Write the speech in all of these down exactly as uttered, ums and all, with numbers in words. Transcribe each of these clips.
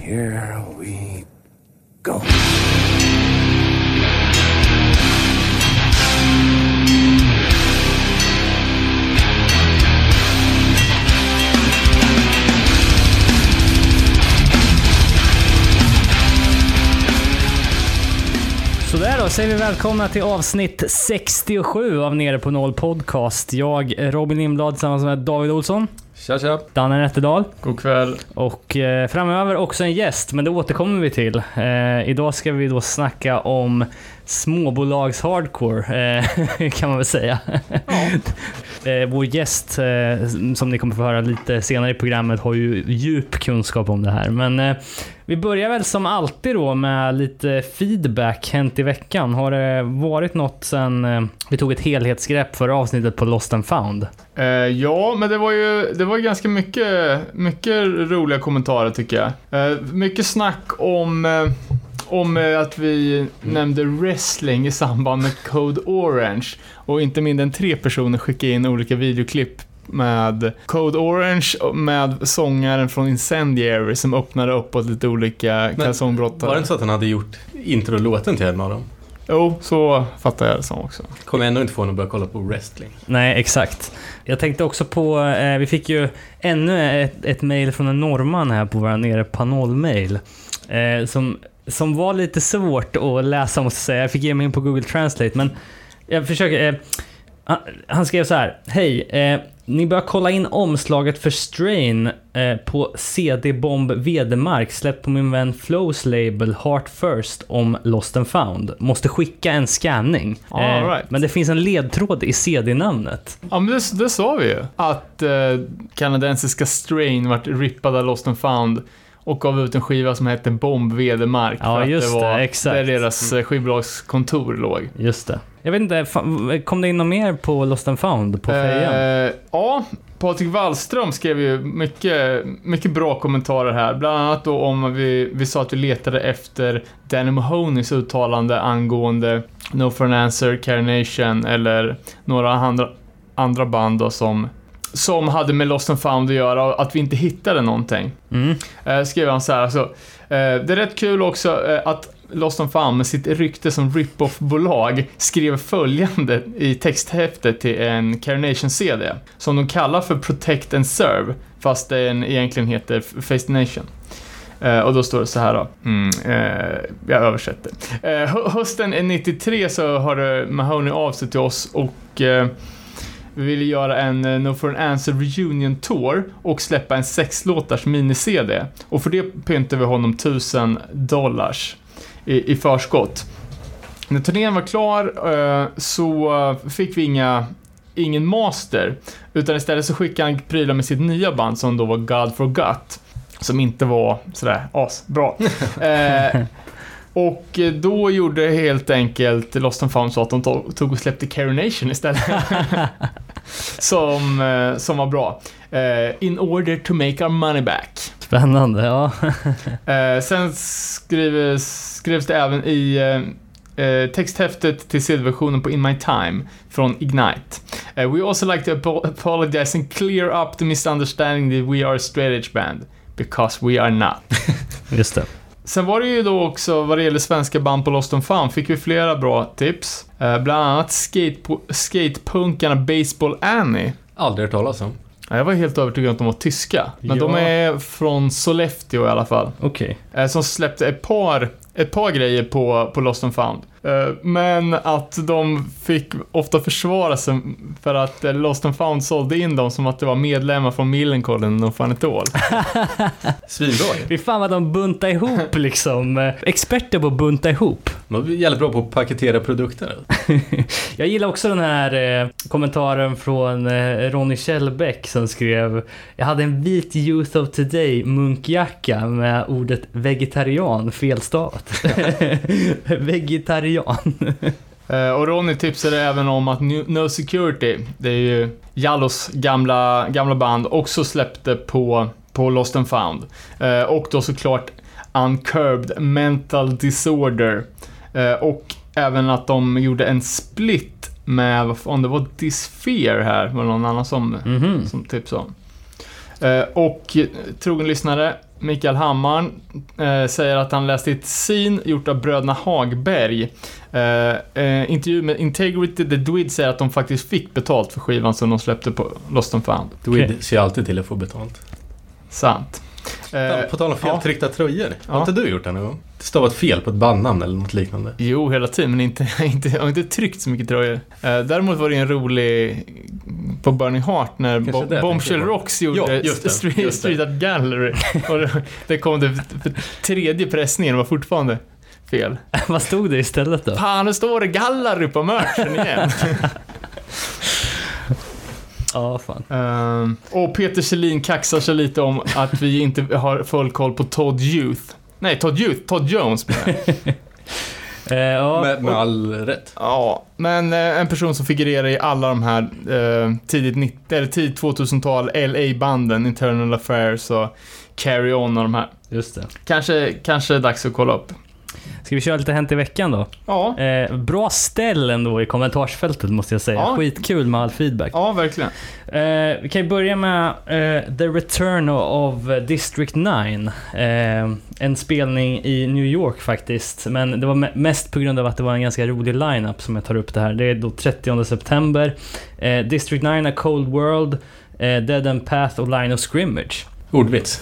here we go. Så där då, säger vi välkomna till avsnitt sextiosju av Nere på Noll podcast. Jag, Robin Lindblad, tillsammans med David Olsson. Tja, tja. Danne Nätterdal. God kväll. Och eh, framöver också en gäst, men det återkommer vi till. Eh, idag ska vi då snacka om småbolags hardcore, eh, kan man väl säga. Ja. eh, vår gäst, eh, som ni kommer få höra lite senare i programmet, har ju djup kunskap om det här. Men eh, vi börjar väl som alltid då med lite feedback hänt i veckan. Har det varit något sen eh, vi tog ett helhetsgrepp för avsnittet på Lost and Found? Eh, ja, men det var ju det var ganska mycket, mycket roliga kommentarer tycker jag. Eh, mycket snack om, eh, om eh, att vi mm. nämnde wrestling i samband med Code Orange. Och inte mindre än tre personer skickade in olika videoklipp med Code Orange med sångaren från Incendiary som öppnade upp åt lite olika kalsongbrottare. Var det inte så att han hade gjort intro-låten till en av dem? Jo, så fattar jag det som också. Kommer ändå inte få någon att börja kolla på wrestling. Nej, exakt. Jag tänkte också på, eh, vi fick ju ännu ett, ett mejl från en norrman här på våra Nere på Noll-mail eh, som, som var lite svårt att läsa, måste jag säga. Jag fick ge mig in på Google Translate, men jag försöker... Eh, han skrev så här: hej, eh, ni bör kolla in omslaget för Strain eh, på C D-bomb Vedemark släppt på min vän Flows label Heart First om Lost and Found. Måste skicka en scanning. All eh, right. Men det finns en ledtråd i C D-namnet. Ja, men det, det sa vi ju. Att eh, kanadensiska Strain vart rippad av Lost and Found och gav ut en skiva som hette Bomb Vedemark. Ja, just det, det, exakt. Där deras mm. skivbolagskontor låg. Just det. Jag vet inte, kom det in något mer på Lost and Found på fejan? Eh, ja, Patrik Wallström skrev ju mycket, mycket bra kommentarer här. Bland annat då om vi, vi sa att vi letade efter Danny Mahoneys uttalande angående No for an Answer, Carnation eller några andra, andra band då som... som hade med Lost and Found att göra och att vi inte hittade någonting. Mm. Eh, skrev han så här. Så, eh, det är rätt kul också eh, att Lost and Found med sitt rykte som rip-off-bolag skrev följande i texthäftet till en Carnation-C D som de kallar för Protect and Serve, fast den egentligen heter Face the Nation. Uh, och då står det så här då. Mm, uh, jag översätter. Uh, hösten nittiotre så har Mahoney av sig till oss och uh, vi ville göra en uh, No for an Answer Reunion Tour och släppa en sexlåtars mini-C D. Och för det pyntade vi honom tusen dollars i, i förskott. När turnén var klar uh, så uh, fick vi inga ingen master, utan istället så skickade han prylar med sitt nya band som då var God Forgot, som inte var sådär asbra. eh, och då gjorde helt enkelt Lost and Found så att de tog och släppte Carnation istället. som, eh, som var bra. Eh, in order to make our money back. Spännande, ja. eh, sen skrevs, skrevs det även i eh, texthäftet till C D-versionen på In My Time från Ignite. Uh, we also like to ap- apologize and clear up the misunderstanding that we are a straight edge band. Because we are not. Just det. Sen var det ju då också, vad det gäller svenska band på Lost and Found, fick vi flera bra tips. Uh, bland annat skate, skatepunkarna Baseball Annie. Aldrig hört talas om. Jag var helt övertygad att de var tyska. Men ja. De är från Sollefteå i alla fall. Okej. Okay. Uh, som släppte ett par, ett par grejer på, på Lost and Found. Men att de fick ofta försvara sig för att Lost and Found sålde in dem som att det var medlemmar från Millencolin och fan ett år. Svinbra. Vi fan vad de buntar ihop liksom. Experter på att bunta ihop. De är jävligt bra på att paketera produkter. Jag gillar också den här eh, kommentaren från eh, Ronny Kjellbäck som skrev: jag hade en vit Youth of Today munkjacka med ordet vegetarian felstavat. Vegetarian. uh, och Ronny tipsade även om att No Security, det är ju Jallos gamla, gamla band, också släppte på, på Lost and Found. Uh, och då såklart Uncurbed Mental Disorder. Uh, och även att de gjorde en split med, om det var Dysphere här, var någon annan som, mm-hmm. som tipsade om. Uh, och trogen lyssnare, Mikael Hammar eh, säger att han läste ett scene gjort av bröderna Hagberg. Eh, eh, intervju med Integrity The Dwid säger att de faktiskt fick betalt för skivan som de släppte på Lost and Found. Dwid Okay. ser alltid till att få betalt. Sant. Eh, På tal om feltryckta ja. tröjor. Har Ja. inte du gjort det någon gång? Det stavat fel på ett bandnamn eller något liknande. Jo, hela tiden, men inte, inte, jag har inte tryckt så mycket tröjor. Eh, däremot var det en rolig på Burning Heart när Kanske Bo- det jag Bombshell tänker på. Rocks gjorde Ja, just det, Street, just det. Street Art Gallery. Och det, det kom det för tredje pressningen, var fortfarande fel. Vad stod det istället då? Fan, nu står det Gallery på merchen igen. Ja, fan. um, och Peter Kjellin kaxar sig lite om att vi inte har full koll på Todd Youth. Nej, Todd Youth, Todd Jones menar jag. Eh, ja, Med, med all rätt. Ja, men eh, en person som figurerar i alla de här eh, tidigt, nittio, eller tidigt tvåtusental L A-banden, Internal Affairs och Carry On och de här. just det. Kanske, kanske är dags att kolla upp. Ska vi köra lite Hänt i veckan då? Ja, Eh, bra ställ ändå i kommentarsfältet måste jag säga. Ja. Skitkul med all feedback. ja verkligen. Eh, vi kan ju börja med eh, The Return of District nine. Eh, en spelning i New York faktiskt. Men det var me- mest på grund av att det var en ganska rolig lineup som jag tar upp det här. Det är då trettionde september. Eh, District nine, A Cold World, eh, Dead End Path och Line of Scrimmage. Ordvits.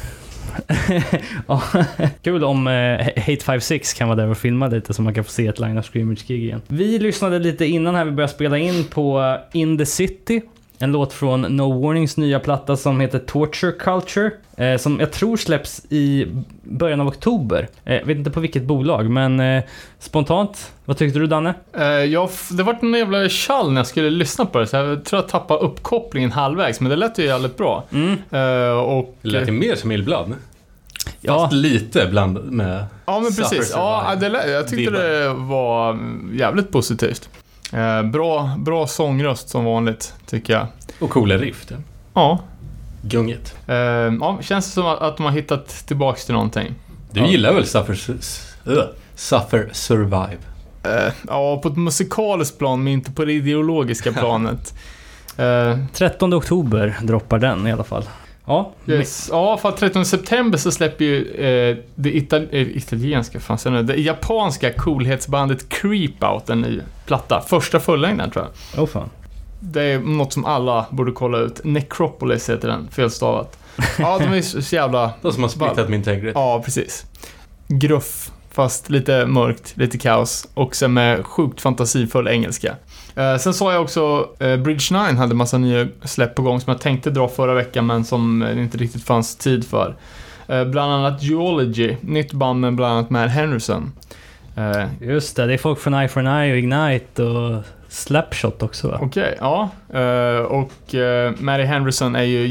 Ja, kul om eh, Hate fifty-six kan vara där och filma lite så man kan få se ett Line of Scrimmage-gig igen. Vi lyssnade lite innan här vi började spela in på In the City, en låt från No Warnings nya platta som heter Torture Culture, eh, som jag tror släpps i början av oktober. Eh, vet inte på vilket bolag, men eh, spontant, vad tyckte du, Danne? Eh, ja, f- det var en jävla tjall när jag skulle lyssna på det, så jag tror jag tappade uppkopplingen halvvägs, men det lät ju jävligt bra. Mm. Eh, och, Det lät ju mer som Illblad. Ja, Fast lite bland med... ja, men Suffer precis. Ja, Survive. det lät, jag tyckte Vibbar. det var jävligt positivt. Eh, bra, bra sångröst som vanligt, tycker jag. Och coola riff. Ja. Ja, Gunget. eh, ja känns det som att, att de har hittat tillbaks till någonting. Du Ja. gillar väl Suffer, s- uh, Suffer Survive? Eh, ja, på ett musikaliskt plan, men inte på det ideologiska planet. Eh, trettonde oktober droppar den i alla fall. Ja, yes. Ja, för trettonde september så släpper ju eh, det ital- eh, italienska, fan sen är det, det japanska coolhetsbandet Creep Out, en ny platta. Första fullängden, tror jag. oh fan. Det är något som alla borde kolla ut. Necropolis heter den, felstavat. Ja, de är så så jävla... De som har splittat min Integrity. Ja, precis. Gruff, fast lite mörkt, lite kaos. Och sen med sjukt fantasifull engelska. Eh, sen sa jag också eh, Bridge nine hade massa nya släpp på gång som jag tänkte dra förra veckan, men som det inte riktigt fanns tid för. Eh, bland annat Geology, nytt band med bland annat Matt Henderson. Eh, Just det, det är folk från Eye for an Eye och Ignite och Slapshot också, va? Okej, ja. Eh, och uh, Mary Henderson är ju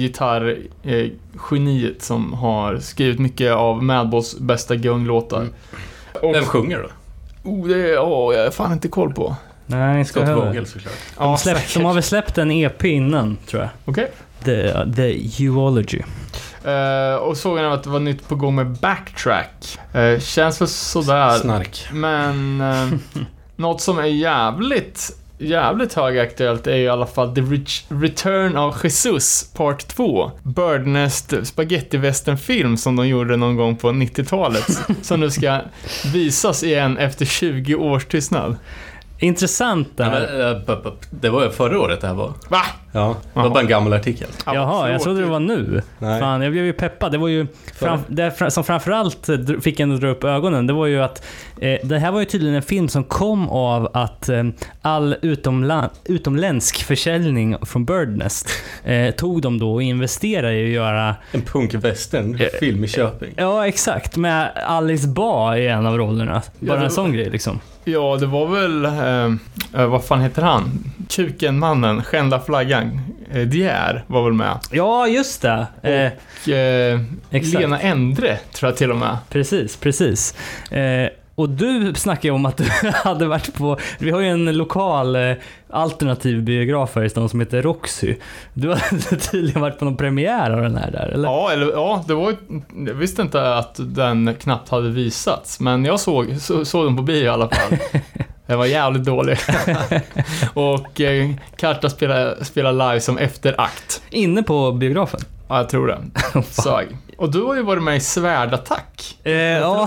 gitarrgeniet som har skrivit mycket av Madballs bästa gunglåtar. Mm. Och, Vem sjunger då? oh, det är, oh, jag har fan inte koll på. Nej, ska Scott höra. Vogel såklart. Ja, De, släpp, säkert. de har väl släppt en E P innan, tror jag. Okej. The, the Geology. Eh, och såg jag att det var nytt på gång med Backtrack. Uh, känns väl sådär. Snark. Men uh, något som är jävligt jävligt högaktuellt är ju i alla fall The Rich Return of Jesus Part två. Birdnest spaghetti-western-film som de gjorde någon gång på nittiotalet. Som nu ska visas igen efter tjugo års tystnad. Intressant Ja, där. men, äh, bup, bup. Det var ju förra året det här var. Va? Ja, det var Jaha. bara en gammal artikel. Ja, Jaha, jag förlåt. trodde det var nu. Nej. Fan, jag blev ju peppad. Det var ju fram, det fr- som framförallt dr- fick en att dra upp ögonen. Det var ju att eh, det här var ju tydligen en film som kom av att eh, all utomla- utomländsk försäljning från Birdnest eh, tog de då och investerade i att göra. En punk-western-film i Köping. Ja, exakt. Med Alice Ba i en av rollerna. Bara det- en sån grej liksom. Ja, det var väl eh, vad fan heter han? Kukenmannen, skända flaggan. Eh, Dier var väl med. Ja, just det. Eh, Och eh, Exakt. Lena Endre tror jag till och med. Precis, precis. Eh, och du snackade ju om att du hade varit på... Vi har ju en lokal eh, alternativ biograf här i stan som heter Roxy. Du har tydligen varit på någon premiär av den här där, eller? Ja, eller, ja det var ju, jag visste inte att den knappt hade visats. Men jag såg, så, såg den på bio i alla fall. Det var jävligt dålig. Och eh, Karta spelar, spelar live som efterakt. Inne på biografen? Ja, jag tror det. Sög. Och du har ju varit med i Svärdattack. Eh, ja.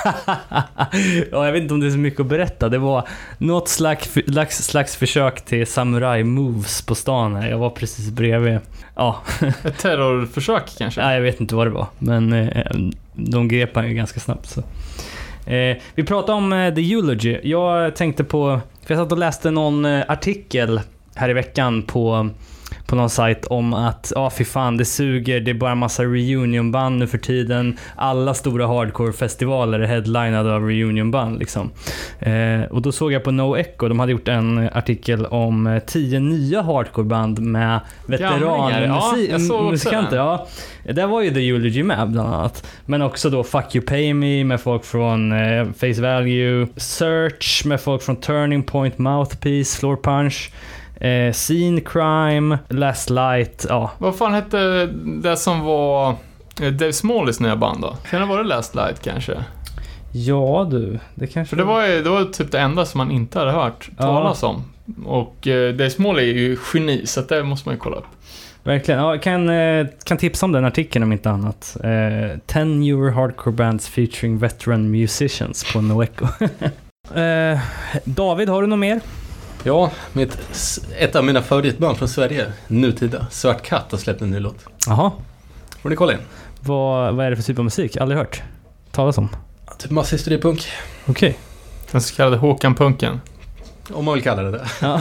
Ja, jag vet inte om det är så mycket att berätta. Det var något slags, slags, slags försök till samurai moves på stan här. Jag var precis bredvid. Ja. Ett terrorförsök kanske? Nej, jag vet inte vad det var. Men eh, de grep han ju ganska snabbt. Så. Eh, vi pratade om eh, The Eulogy. Jag tänkte på... För jag satt och läste någon eh, artikel här i veckan på... på någon sajt om att ja, fy fan, det suger, det är bara en massa reunionband nu för tiden. Alla stora hardcore-festivaler är headlinade av reunionband liksom. Eh, och då såg jag på No Echo, de hade gjort en artikel om eh, tio nya hardcoreband med veteranmusikanter. Ja, ja, där var ju The Eulogy med bland annat. Men också då Fuck You Pay Me med folk från eh, Face Value, Search med folk från Turning Point, Mouthpiece, Floor Punch, Eh, Scene Crime, Last Light, ja. Vad fan hette det som var Dave Smalls nya band då? Kan det vara Last Light kanske? Ja du, det kanske... För det var ju det var typ det enda som man inte hade hört ja. talas om. Och eh, Dave Small är ju geni, så det måste man ju kolla upp. Verkligen, ja, kan, eh, kan tipsa om den artikeln om inte annat. Eh, ten newer hardcore bands featuring veteran musicians på No Echo. eh, David, har du något mer? Ja, mitt, ett av mina favoritband från Sverige, nutida, Svart Katt, har släppt en ny låt. Jaha. Får ni kolla in? Vad, vad är det för typ av musik? Aldrig hört talas om. Typ masshistoripunk. Okej. Okay. Den så kallade Håkan-punken. Om man vill kalla det det. Ja.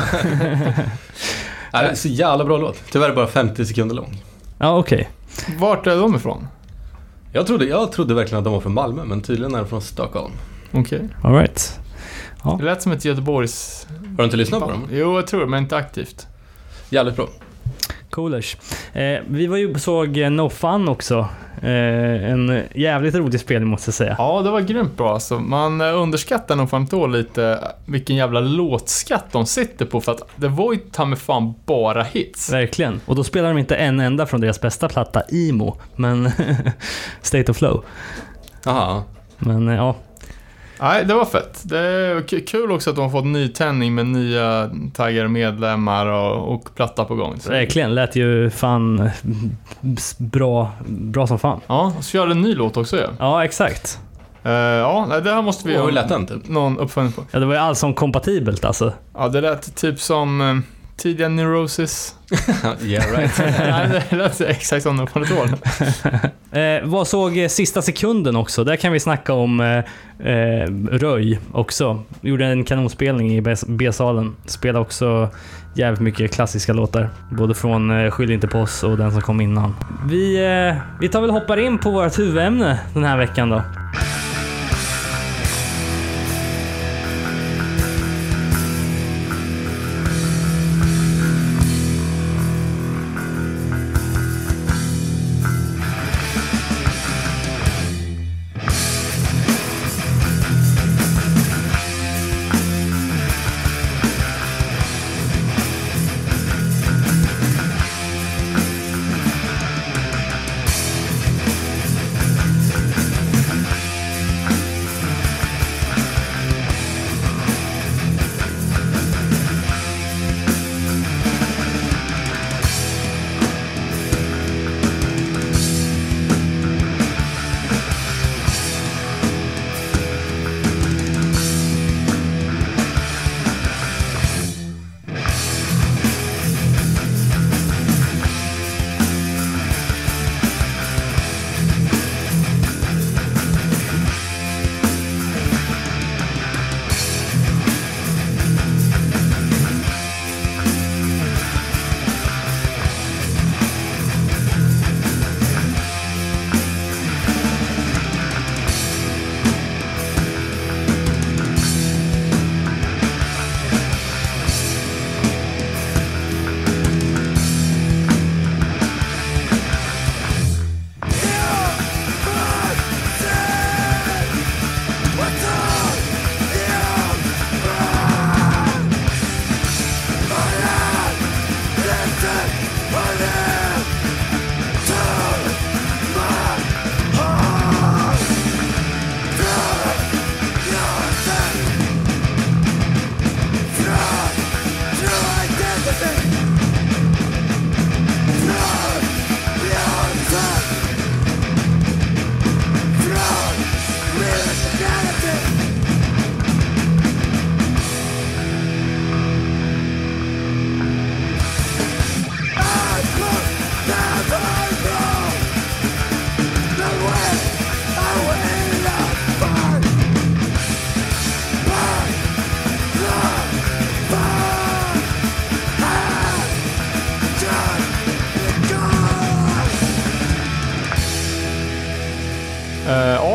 Ja, det är så jävla bra låt. Tyvärr bara femtio sekunder lång. Ja, okej. Okay. Vart är de ifrån? Jag trodde, jag trodde verkligen att de var från Malmö, men tydligen är de från Stockholm. Okej. Okay. All right. Ja. Det lät som ett Göteborgs... Har du inte lyssnat på dem? Jo, jag tror det, men inte aktivt. Jävligt bra. Coolers. Eh, vi var ju såg No Fun också. Eh, en jävligt rolig spelning måste jag säga. Ja, det var grymt bra. Alltså, man underskattar nog fan då lite vilken jävla låtskatt de sitter på. För att det var ju ta med fan bara hits. Verkligen. Och då spelar de inte en enda från deras bästa platta, Emo. Men State of Flow. Aha. Men ja. Nej, det var fett. Det är kul också att de har fått ny tändning med nya taggade medlemmar och, och platta på gång. Så. Verkligen, lät ju fan bra, bra som fan. Ja, och så gör det en ny låt också. Ja, ja exakt. Uh, ja, det här måste vi göra. Hur lät den typ? Någon uppföljning på. Ja, det var ju allt som kompatibelt alltså. Ja, det lät typ som uh, tidiga Neurosis. Yeah, right. Nej, det lät exakt som de fann tål. eh, Vad såg eh, sista sekunden också? Där kan vi snacka om eh, eh, Röj också. Gjorde en kanonspelning i B-salen. Spelade också jävligt mycket klassiska låtar. Både från eh, Skyll inte på oss och den som kom innan. Vi, eh, vi tar väl hoppar in på vårt huvudämne den här veckan då.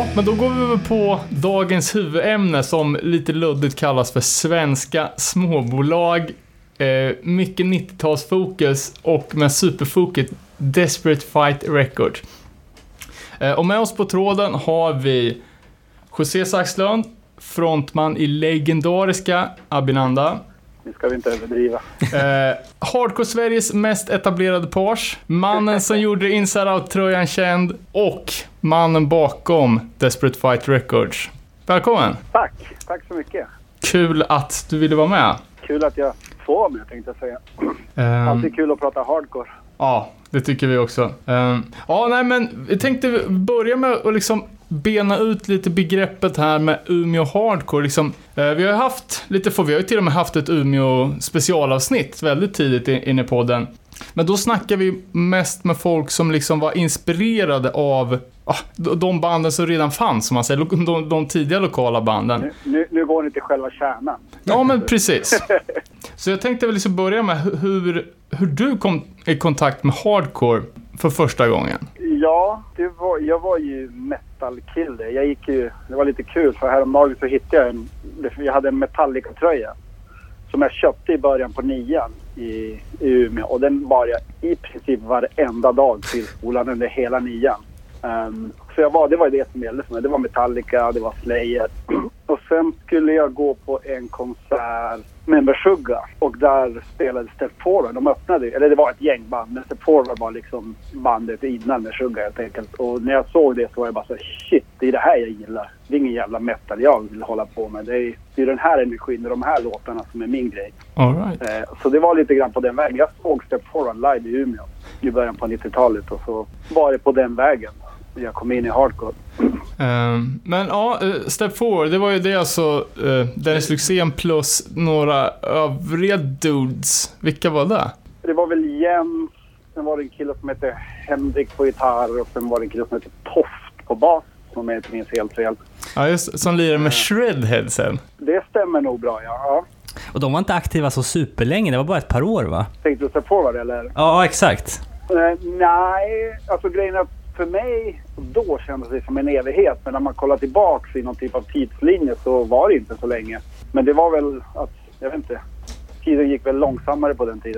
Ja, men då går vi över på dagens huvudämne som lite luddigt kallas för svenska småbolag. Eh, mycket nittiotalsfokus och med superfokus Desperate Fight Records. Eh, och med oss på tråden har vi José Saxlund, frontman i legendariska Abinanda. Nu ska vi inte överdriva. Eh, Hardcore Sveriges mest etablerade page. Mannen som gjorde Inside Out-tröjan känd. Och mannen bakom Desperate Fight Records. Välkommen! Tack, tack så mycket. Kul att du ville vara med. Kul att jag får vara med, tänkte jag säga. Um, Alltid kul att prata hardcore. Ja, det tycker vi också. Um, ja, nej men jag tänkte börja med att liksom bena ut lite begreppet här med Umeå Hardcore. Liksom, eh, vi har haft lite, för vi har ju till och med haft ett Umeå specialavsnitt väldigt tidigt in i podden. Men då snackar vi mest med folk som liksom var inspirerade av ah, de banden som redan fanns, som man säger, de, de tidiga lokala banden. Nu, nu, nu går ni till själva kärnan. Ja, men precis. Så jag tänkte väl liksom börja med hur, hur du kom i kontakt med hardcore för första gången. Ja, det var, jag var ju metal-kille. Jag gick ju, det var lite kul för häromdagen så hittade jag en, jag hade en Metallica-tröja som jag köpte i början på nian i, i Umeå. Och den bar jag i princip varenda dag till skolan under hela nian. Um, så jag var, det var det som gällde för mig. Det var Metallica, det var Slayer. Och sen skulle jag gå på en konsert med Meshuggah. Och där spelade Step Forward. De öppnade, eller det var ett gängband. Men Step Forward var liksom bandet innan Meshuggah helt enkelt. Och när jag såg det så var jag bara så shit, det är det här jag gillar. Det är ingen jävla metal jag vill hålla på med. Det är, det är den här energin och de här låtarna som är min grej. All right. eh, så det var lite grann på den vägen. Jag såg Step Forward live i Umeå i början på nittiotalet. Och så var det på den vägen jag kom in i hardcore. Um, men ja, uh, Step Forward, det var ju det alltså uh, Dennis Lyxzén plus några övriga dudes. Vilka var det? Det var väl Jens, sen var det en kille som hette Henrik på gitarr och sen var det en kille som hette Toft på bas, som jag inte minns helt fel. Ja, just som lirar med Shredhead sen. Det stämmer nog bra, ja. ja. Och de var inte aktiva så superlänge, det var bara ett par år, va? Tänkte du Step Forward eller? Ja, exakt. Uh, nej, alltså grejen är att för mig då kändes det som en evighet. Men när man kollar tillbaka i någon typ av tidslinje så var det inte så länge. Men det var väl att, jag vet inte, tiden gick väl långsammare på den tiden.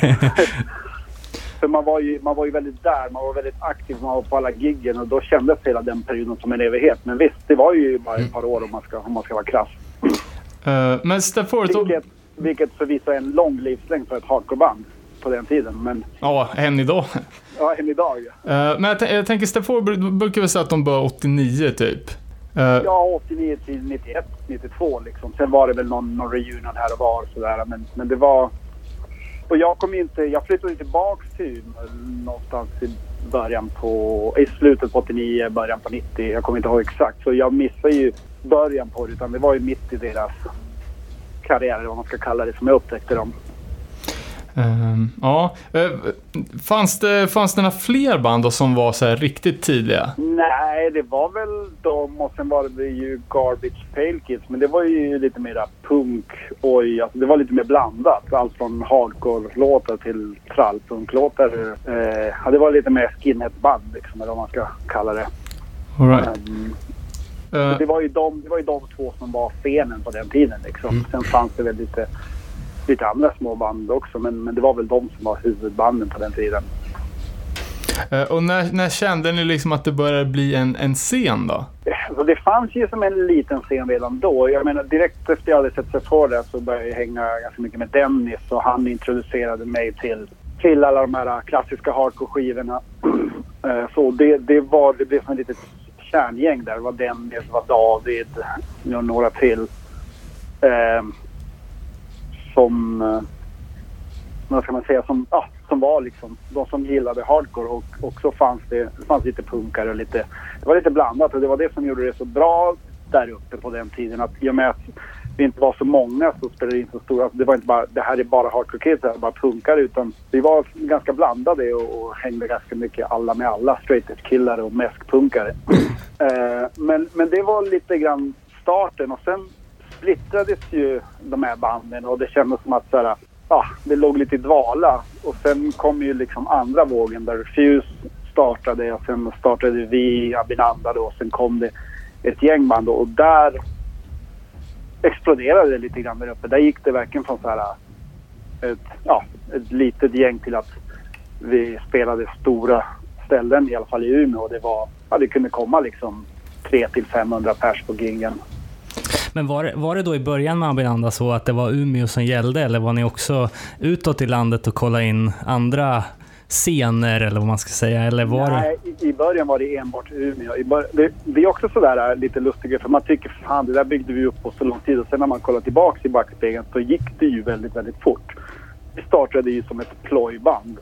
För man var, ju, man var ju väldigt där, man var väldigt aktiv, man var på alla giggen och då kändes hela den perioden som en evighet. Men visst, det var ju bara ett par år om man ska, om man ska vara krass. Uh, men Step Forward... Vilket, vilket förvisso är en lång livslängd för ett hardcoreband på den tiden. Men... Ja, än idag. Ja, än idag. Ja. Uh, men jag, t- jag tänker Step Forward brukar väl säga att de bör åttionio typ. Uh, ja, åttionio till nittioett, nittiotvå liksom. Sen var det väl någon, någon reunion här och var sådär. Men, men det var... Och jag kom inte... Jag flyttade tillbaka till någonstans i början på... I slutet på åttionio, början på nittio. Jag kommer inte ihåg exakt. Så jag missade ju början på det. Utan det var ju mitt i deras karriär, eller vad man ska kalla det, som jag upptäckte dem. Um, ja, uh, fanns det, fanns det några fler band då som var så här riktigt tidiga? Nej, det var väl de och sen var det ju Garbage Pail Kids, men det var ju lite mer punk och alltså det var lite mer blandat, allt från hardcore-låtar till trallpunk-låtar. Eh, ja, det var lite mer skinhead-band liksom, eller vad man ska kalla det. All right. Um, uh, det var ju de, det var ju de två som var scenen på den tiden liksom. Mm. Sen fanns det väl lite lite andra små band också, men, men det var väl de som var huvudbanden på den tiden. Uh, och när, när kände ni liksom att det började bli en, en scen då? Alltså det fanns ju som en liten scen redan då. Jag menar, direkt efter jag hade sett sig för det så började jag hänga ganska mycket med Dennis och han introducerade mig till, till alla de här klassiska hardcore-skivorna. uh, så det, det, var, det blev som ett litet kärngäng där. Det var Dennis, det var David och några till. Uh, som, uh, vad ska man säga, som, ah, som var liksom de som gillade hardcore och, och så fanns det, det fanns lite punkare och lite, det var lite blandat och det var det som gjorde det så bra där uppe på den tiden, att i och med att vi inte var så många så spelade det inte så stora, det var inte bara, det här är bara hardcore kids, det här är bara punkare, utan vi var ganska blandade och, och hängde ganska mycket alla med alla, straight edge killar och mäskpunkare. uh, men, men det var lite grann starten och sen splittrades ju de här banden och det kändes som att så här, ah, det låg lite i dvala och sen kom ju liksom andra vågen där Refuse startade och sen startade vi Abinanda då och sen kom det ett gäng band och där exploderade det lite grann där uppe. Där gick det verkligen från så här ett, ja, ett litet gäng till att vi spelade stora ställen, i alla fall i Umeå, och det var, ja, det kunde komma liksom tre till femhundra pers på giggen. Men var det, var det då i början med Abinanda så att det var Umeå som gällde, eller var ni också utåt i landet och kolla in andra scener eller vad man ska säga, eller var Nej, det... i, i början var det enbart Umeå. I bör... det, det är också sådär lite lustigt, för man tycker fan, det där byggde vi upp på så lång tid, och sen när man kollar tillbaka i backspegeln så gick det ju väldigt, väldigt fort. Vi startade ju som ett plojband.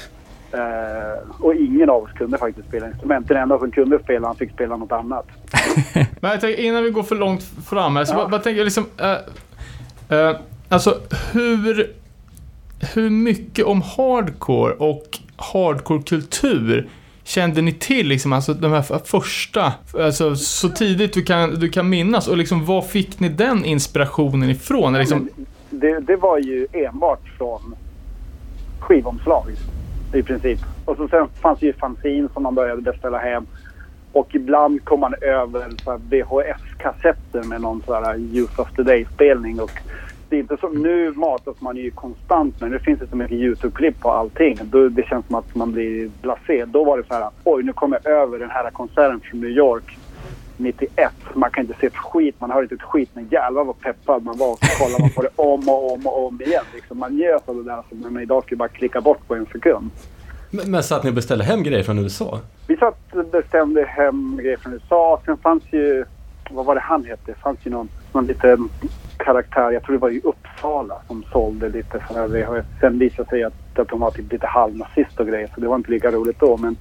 Uh, och ingen av oss kunde faktiskt spela instrument. Den enda som kunde spela, han fick spela något annat. Men jag tänker, innan vi går för långt fram här, så ja. vad, vad tänker jag liksom uh, uh, alltså hur hur mycket om hardcore och hardcore-kultur kände ni till liksom, alltså de här första, alltså så tidigt du kan, du kan minnas, och liksom var fick ni den inspirationen ifrån? Liksom... Det, det var ju enbart från skivomslag i princip. Och så sen fanns ju fanzine som man började beställa hem. Och ibland kom man över så här V H S-kassetter med någon så här Youth of Today-spelning. Och det är inte som nu matas man ju konstant, men nu finns det så mycket YouTube-klipp på allting. Då, det känns som att man blir blasé. Då var det så här, oj, nu kommer jag över den här konserten från New York nittioett. Man kan inte se ett skit, man hör inte ett skit, men jävlar vad peppad man var, och så kollar man på det om och om och om igen. Liksom, man njöt av det där som man idag skulle bara klicka bort på en sekund. Men, men så att ni beställde hem grejer från U S A? Vi satt och bestämde hem grejer från U S A. Sen fanns ju, vad var det han hette? Det fanns ju någon, någon liten karaktär, jag tror det var i Uppsala, som sålde lite sådana här V H S. Sen visade sig att, att de var typ lite halvnazist och grejer, så det var inte lika roligt då, men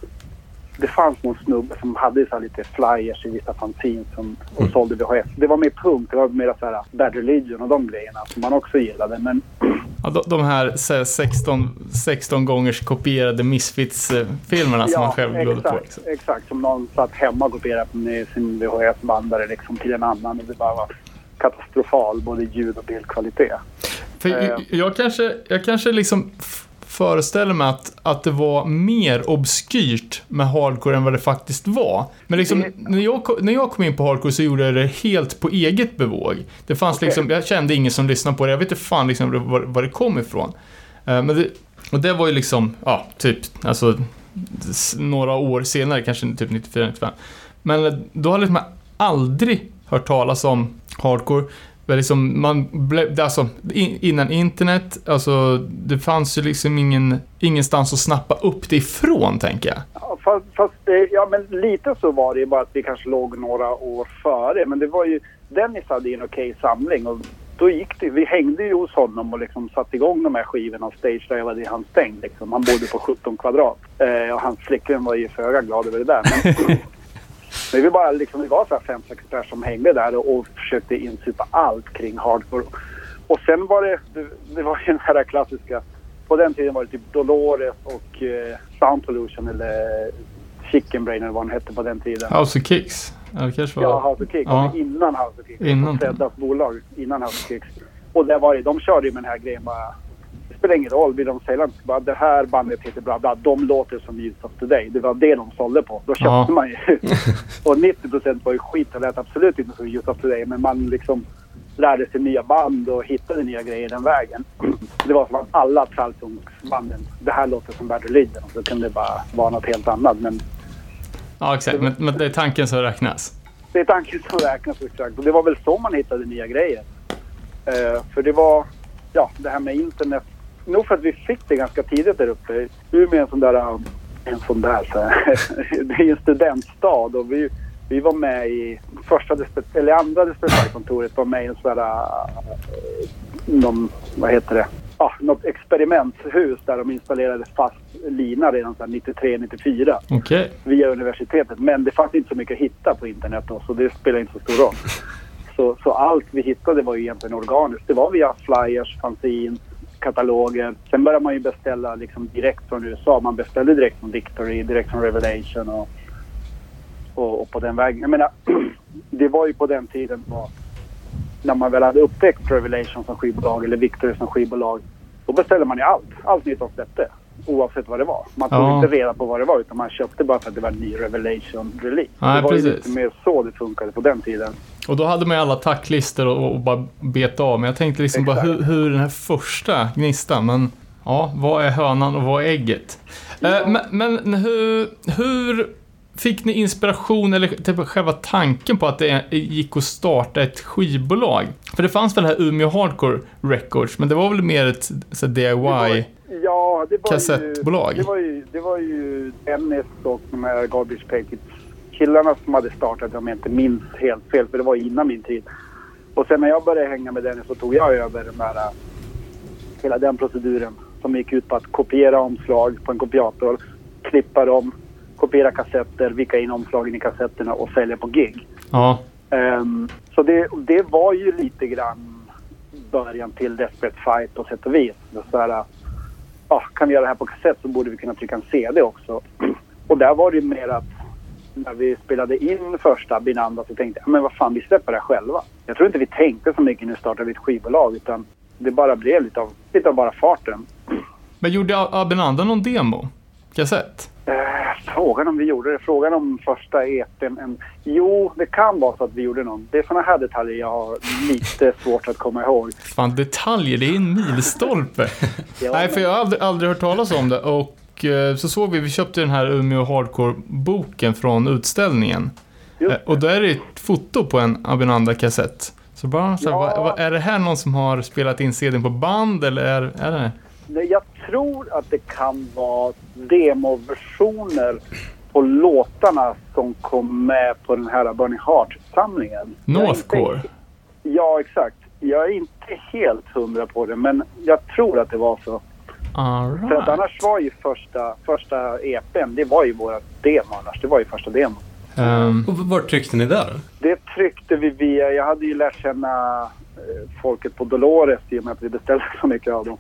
det fanns någon snubbe som hade så här lite flyers i vissa fanzines som, och mm. sålde V H S. Det var mer punkt, det var mer så här Bad Religion och de grejerna som man också gillade, men... Ja, de, de här sexton, sexton gångers kopierade Misfits-filmerna som ja, man själv glodde exakt, på. Liksom. Exakt, som någon satt hemma och kopierade med sin V H S-bandare liksom till en annan, och det bara var katastrofal, både ljud- och bildkvalitet. För uh, jag, jag kanske, jag kanske liksom... föreställer mig att, att det var mer obskyrt med hardcore än vad det faktiskt var. Men liksom, det... när, jag, när jag kom in på hardcore så gjorde jag det helt på eget bevåg. Det fanns okay. liksom, jag kände ingen som lyssnade på det. Jag vet inte fan liksom var, var det kom ifrån. Uh, men det, och det var ju liksom, ja, typ, alltså några år senare, kanske typ nittiofyra nittiofem. Men då hade man aldrig hört talas om hardcore. Liksom man blev, alltså, innan internet, alltså, det fanns ju liksom ingen, ingenstans att snappa upp det ifrån, tänker jag. Ja, fast, fast, ja, men lite så var det ju, bara att vi kanske låg några år före. Men det var ju, Dennis hade en okej samling, och då gick det, vi hängde ju hos honom och liksom satte igång de här skivorna och stage-drivade i hans stäng. Liksom. Han bodde på sjutton kvadrat, eh, och hans flickvän var ju föga glad över det där. Men, Men vi bara liksom, vi var så här fem, sex personer som hängde där och, och försökte insupa allt kring hardcore. Och sen var det, det, det var ju den här klassiska, på den tiden var det typ Dolores och eh, Sound Pollution eller Chicken Brain eller vad den hette på den tiden. House of Kicks. Ja, det kanske var... Ja, House of Kicks. Ja. Innan House of Kicks. Innan. Freddas bolag, innan House of Kicks. Och där var det, de körde ju med den här grejen bara, det spelar ingen roll, vill de säga bara, det här bandet heter bla bla, de låter som Youth of Today. Det var det de sålde på. Då köpte ja. man ju. Och nittio procent var ju skit och lät absolut inte som Youth of Today, men man liksom lärde sig nya band och hittade nya grejer den vägen. Det var som att alla trallsångsbanden, det här låter som Bad Religion, och så kunde det bara vara något helt annat. Men ja, exakt. Men, men det är tanken som räknas. Det är tanken som räknas, exakt. Och det var väl så man hittade nya grejer. Uh, för det var, ja, det här med internet. Nog för att vi fick det ganska tidigt där uppe. Umeå är en sån där, en sån där så här. Det är en studentstad, och vi, vi var med i första, eller andra Desperate-kontoret var med i en sån där, någon, vad heter det? Ja, något experimenthus där de installerade fast lina redan så nittiotre nittiofyra. Okay. Via universitetet. Men det fanns inte så mycket att hitta på internet då, så det spelar inte så stor roll. Så, så allt vi hittade var ju egentligen organiskt. Det var via flyers, fanzine, kataloger. Sen började man ju beställa liksom direkt från U S A. Man beställde direkt från Victory, direkt från Revelation och, och, och på den vägen. Jag menar, det var ju på den tiden då, när man väl hade upptäckt Revelation som skivbolag eller Victory som skivbolag, då beställde man ju allt. Allt nytt och släppte. oavsett vad det var. Man tog Ja. inte reda på vad det var utan man köpte bara för att det var en ny Revelation-release. Nej, det var precis. ju lite mer så det funkade på den tiden. Och då hade man ju alla tacklistor och, och bara beta av. Men jag tänkte liksom bara hur, hur den här första gnistan, men ja, vad är hönan och vad är ägget? Eh, men men hur, hur fick ni inspiration eller typ själva tanken på att det gick att starta ett skivbolag? För det fanns väl här Umeå Hardcore Records, men det var väl mer ett så D I Y? Det var, ja, det var kassettbolag. Ju, det var ju, det var ju Dennis och de här Garbage Packets killarna som hade startat, om jag inte minns helt fel, för det var innan min tid. Och sen när jag började hänga med Dennis så tog jag över den där, hela den proceduren som gick ut på att kopiera omslag på en kopiator, klippa dem, kopiera kassetter, vika in omslagen i kassetterna och sälja på gig. Ja. Um, så det, det var ju lite grann början till Desperate Fight på sätt och vis. Så här, ja, kan vi göra det här på kassett så borde vi kunna trycka en C D också. Och där var det ju mer att när vi spelade in första Binanda så tänkte jag, men vad fan, vi släpper det själva. Jag tror inte vi tänkte så mycket, nu startar vi ett skivbolag, utan det bara blev lite av, lite av bara farten. Men gjorde Abinanda någon demo? Kassett? Eh, frågan om vi gjorde det. Frågan om första E P:n. En... Jo, det kan vara så att vi gjorde någon. Det är såna här detaljer jag har lite svårt att komma ihåg. Fan, detaljer, det är en milstolpe. Ja, Nej, för jag har aldrig, aldrig hört talas om det. Och eh, så såg vi, vi köpte den här Umeå Hardcore-boken från utställningen. Just Eh, och där är det ett foto på en Abinanda-kassett. Så bara, så här, Ja. vad, vad, är det här någon som har spelat in C D:n på band eller är, är det? Nej, jag tror att det kan vara demoversioner på låtarna som kom med på den här Burning Heart-samlingen. Jag är Northcore? inte- Ja, exakt. Jag är inte helt hundra på det, men jag tror att det var så. All För att right. annars var ju första, första E P:n, det var ju våra demo annars. Det var ju första demo. Um, Och var tryckte ni där då? Det tryckte vi via, jag hade ju lärt känna eh, folket på Dolores i och med att vi beställde så mycket av dem.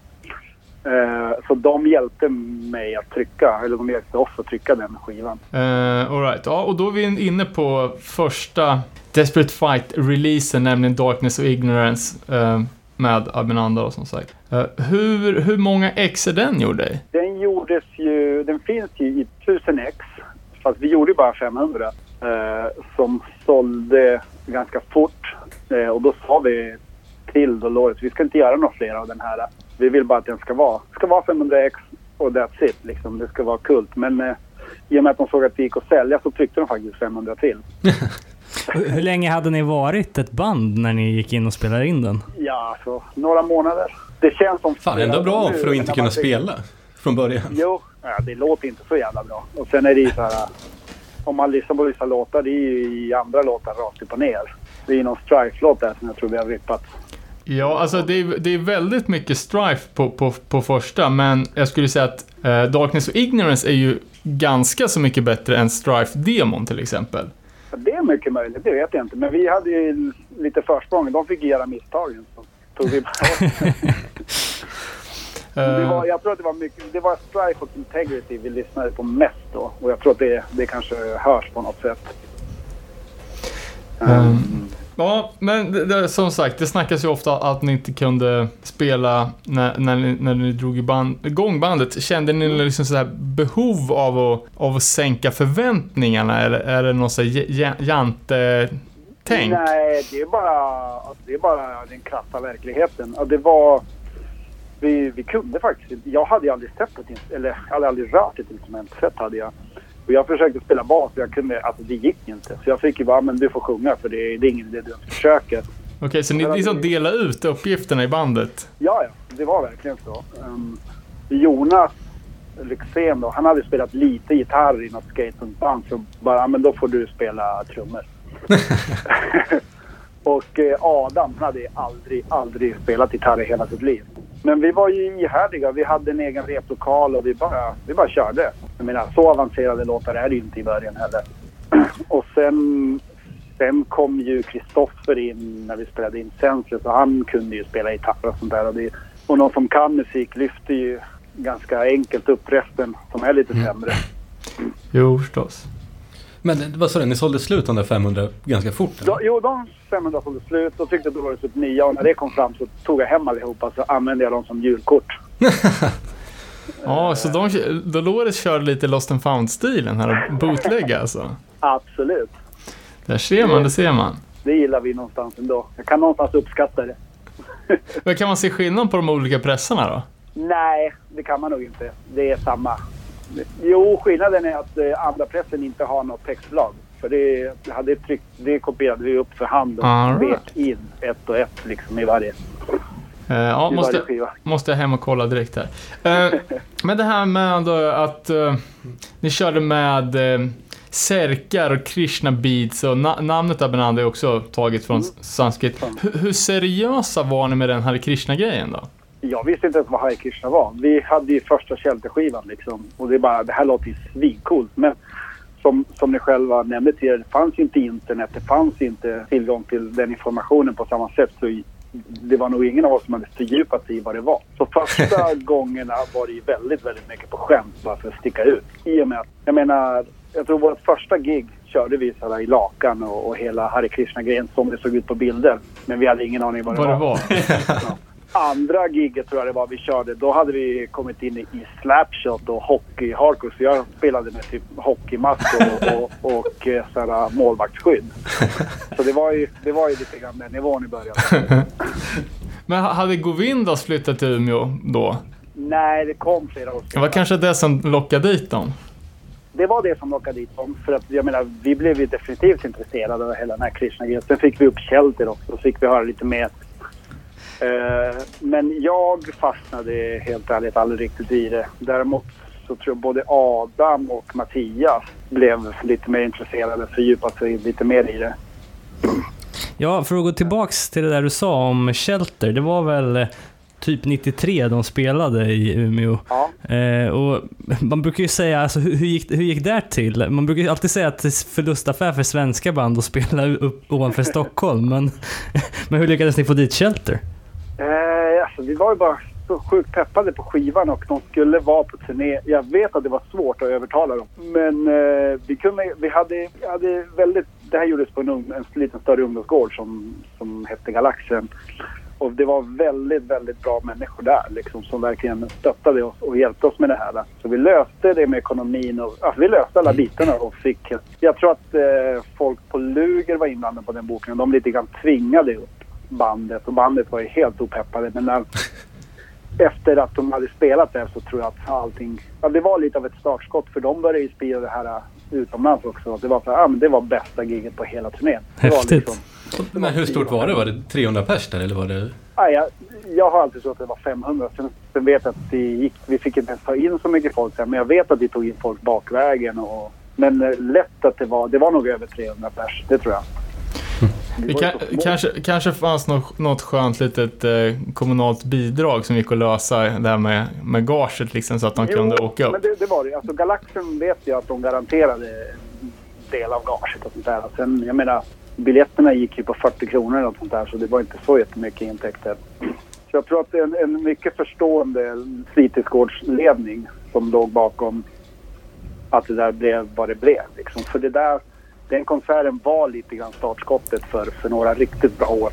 Eh, så de hjälpte mig att trycka, eller de hjälpte oss att trycka den skivan. Uh, all right. Ja, och då är vi inne på första Desperate Fight-releasen, nämligen Darkness och Ignorance uh, med Abinanda och som sagt. Uh, hur, hur många ex är den gjorde dig? Den gjordes ju, den finns ju i tusen ex, fast vi gjorde bara femhundra eh, som sålde ganska fort. Eh, och då sa vi till Dolores, vi ska inte göra några fler av den här. Vi vill bara att den ska vara, ska vara femhundra ex och that's it liksom. Det ska vara kult. Men eh, i och med att de såg att det gick att sälja så tryckte de faktiskt femhundra till. Hur länge hade ni varit ett band när ni gick in och spelade in den? Ja, så några månader. Det känns som... Fan, ändå bra nu, för att inte när kunna man tänker- spela från början. Jo, ja, det låter inte så jävla bra. Och sen är det ju så här, om man lyssnar på vissa låtar, det är ju i andra låtar rakt upp och ner. Det är ju någon Strife-låt där som jag tror vi har rippat. Ja, alltså det är, det är väldigt mycket strife på, på, på första, men jag skulle säga att eh, Darkness och Ignorance är ju ganska så mycket bättre än Strife-demon till exempel. Ja, det är mycket möjligt, det vet jag inte. Men vi hade ju lite försprång. De fick göra misstagen. Så tog vi bara. det var, jag tror att det var mycket, det var Strife och Integrity vi lyssnade på mest då. Och jag tror att det, det kanske hörs på något sätt. Um, ja, men det, det, som sagt, det snackas ju ofta att ni inte kunde spela när, när, ni, när ni drog i band, igång bandet. Kände ni liksom så här behov av att, av att sänka förväntningarna, eller är det någon så här j- jante-tänk? Nej, det är bara, det är bara den krassa verkligheten. Ja, det var... Vi, vi kunde faktiskt inte. Jag hade ju aldrig sett ett instrument, eller jag hade aldrig rört ett instrument. Sett hade jag. Och jag försökte spela bas, jag kunde, alltså det gick inte. Så jag fick ju bara, men du får sjunga för det, det är ingen idé du ens försöker. Okej, okay, så ni liksom delar ut uppgifterna i bandet? Ja, ja, det var verkligen så. Um, Jonas Lyxzén då, han hade spelat lite gitarr i något skatepunkband, så bara, men då får du spela trummor. Och eh, Adam hade aldrig, aldrig spelat gitarr i hela sitt liv. Men vi var ju ihärdiga, vi hade en egen replokal och vi bara, vi bara körde. Jag menar, så avancerade låtar är det ju inte i början heller. Och sen, sen kom ju Kristoffer in när vi spelade in Senseless, och han kunde ju spela gitarr och sånt där. Och, det, och någon som kan musik lyfter ju ganska enkelt upp resten som är lite sämre. Jo, förstås. Men vad sa du, ni sålde slut de där femhundra ganska fort? Eller? Då, jo, de femhundra sålde slut och tyckte att det var så nya, och när det kom fram så tog jag hem allihopa så använde jag dem som julkort. Ja, så de, Dolores körde lite Lost and Found-stilen här och bootlegga alltså. Absolut. Där ser man, det ser man. Det gillar vi någonstans ändå. Jag kan någonstans uppskatta det. Men kan man se skillnad på de olika pressarna då? Nej, det kan man nog inte. Det är samma. Jo, skillnaden är att eh, andra pressen inte har något textblad. För det, hade tryckt, det kopierade vi upp för hand och All vek right. in ett och ett liksom i varje. Eh, ja, I måste, varje skiva. måste jag hem och kolla direkt här. Eh, men det här med då att eh, ni körde med eh, Serkar och Krishna Beats och na- namnet Abhinanda är också taget från Mm. sanskrit. H- hur seriösa var ni med den Hare Krishna-grejen då? Jag visste inte ens vad Hare Krishna var. Vi hade ju första Shelter-skivan liksom. Och det är bara, det här låter ju svincoolt. Men som, som ni själva nämnde tidigare, det fanns ju inte internet. Det fanns inte tillgång till den informationen på samma sätt. Så det var nog ingen av oss som hade fördjupat sig i vad det var. Så första gångerna var det ju väldigt, väldigt mycket på skämt bara för att sticka ut. I och med att, jag menar, jag tror vårt första gig körde vi så här i lakan och, och hela Hare Krishna-grejen som det såg ut på bilder. Men vi hade ingen aning vad det Vad det var. var? Ja. Andra giget tror jag det var vi körde, då hade vi kommit in i, i slapshot och hockey hardcore, så jag spelade med typ hockeymask och, och, och, och sådär målvaktsskydd. Så det var ju, det var ju lite grann den nivån i början. Men hade Govindas flyttat till Umeå då? Nej, det kom flera år Det var kanske det som lockade dit dem? Det var det som lockade dit dem, för att jag menar, vi blev ju definitivt intresserade av hela den här Krishna-grejen. Sen fick vi upp Shelter också, och fick vi höra lite mer. Uh, men jag fastnade helt ärligt aldrig riktigt i det. Däremot så tror jag både Adam och Mattias blev lite mer intresserade, fördjupade sig lite mer i det. Ja, för att gå tillbaks till det där du sa om Shelter, det var väl eh, typ nittiotre de spelade i Umeå. Ja. Eh, och man brukar ju säga, alltså, hur, hur, gick, hur gick det där till? Man brukar ju alltid säga att det är förlustaffär för svenska band att spela upp ovanför Stockholm, men, men hur lyckades ni få dit Shelter? Eh, alltså, vi var ju bara så sjukt peppade på skivan och de skulle vara på turné. Jag vet att det var svårt att övertala dem. Men eh, vi, kunde, vi hade, hade väldigt... Det här gjordes på en, en liten större ungdomsgård som, som hette Galaxen. Och det var väldigt, väldigt bra människor där liksom, som verkligen stöttade oss och hjälpte oss med det här. Så vi löste det med ekonomin och alltså, vi löste alla bitarna och fick... Jag tror att eh, folk på Luger var inblandade på den boken och de lite grann tvingade upp bandet och bandet var ju helt opeppade, men när, efter att de hade spelat där så tror jag att allting, ja, det var lite av ett startskott för de började ju sprida det här utomlands också. Det var så här, ja, men det var bästa giget på hela turnén. Det var Häftigt. liksom, det Men var hur stort var det? Var det trehundra pers där eller var det... ja, jag, jag har alltid trott att det var femhundra. Sen, sen vet jag att det gick, vi fick inte ens ta in så mycket folk där, men jag vet att vi tog in folk bakvägen och, men eh, lätt att det var, det var nog över trehundra pers, det tror jag. Det kan, kanske, kanske fanns något, något skönt litet eh, kommunalt bidrag som gick att lösa det här med, med gaget liksom, så att de Jo, kunde åka upp. men det, det var det. Alltså Galaxen vet jag att de garanterade en del av gaget och sånt där. Sen, jag menar, biljetterna gick ju på fyrtio kronor och sånt där, så det var inte så jättemycket intäkter. Så jag tror att det är en, en mycket förstående fritidsgårdsledning som låg bakom att det där blev vad det blev. Liksom. För det där, den konserten var lite grann startskottet för, för några riktigt bra år.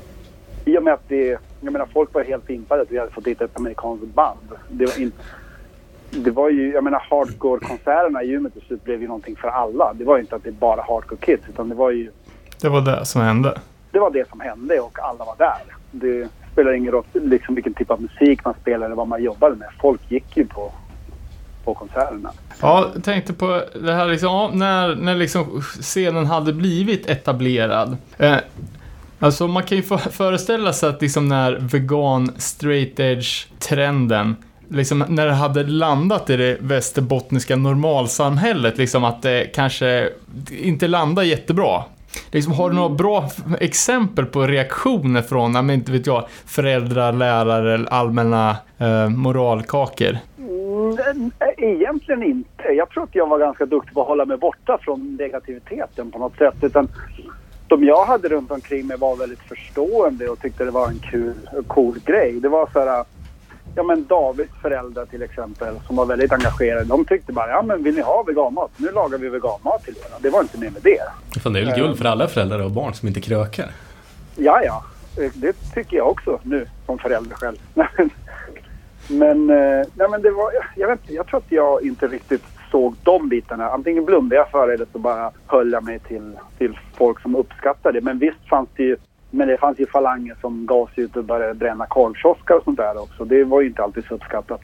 I och med att det, jag menar, folk var helt impade att vi hade fått dit ett amerikanskt band. Det var, in, det var ju, jag menar, hardcore-konserterna i Umeå till slut blev ju någonting för alla. Det var ju inte att det bara hardcore kids, utan det var ju... Det var det som hände. Det var det som hände och alla var där. Det spelar ingen roll liksom vilken typ av musik man spelade eller vad man jobbade med. Folk gick ju på, på konserterna. Ja, jag tänkte på det här liksom, ja, när, när liksom scenen hade blivit etablerad. Eh, alltså man kan ju föreställa sig att liksom när vegan straight edge trenden liksom när det hade landat i det västerbottniska normalsamhället, liksom att det kanske inte landade jättebra. Liksom, har du några bra exempel på reaktioner från, jag inte vet jag, föräldrar, lärare eller allmänna eh, moralkakor? Mm, egentligen inte. Jag tror att jag var ganska duktig på att hålla mig borta från negativiteten på något sätt. Utan de jag hade runt omkring mig var väldigt förstående och tyckte det var en kul och cool grej. Det var så här, ja men Davids föräldrar till exempel som var väldigt engagerade. De tyckte bara, ja men vill ni ha veganmat? Nu lagar vi veganmat till er. Det var inte mer med det. Fan, det är väl guld för alla föräldrar och barn som inte krökar. Ja, ja. Det tycker jag också nu som förälder själv. Men, eh, nej, men det var, jag vet inte, jag tror att jag inte riktigt såg de bitarna. Antingen blundade jag för det eller så bara höll jag mig till, till folk som uppskattade det. Men visst fanns det ju, men det fanns ju falanger som gav sig ut och började bränna korvkioskar och sånt där också. Det var ju inte alltid så uppskattat.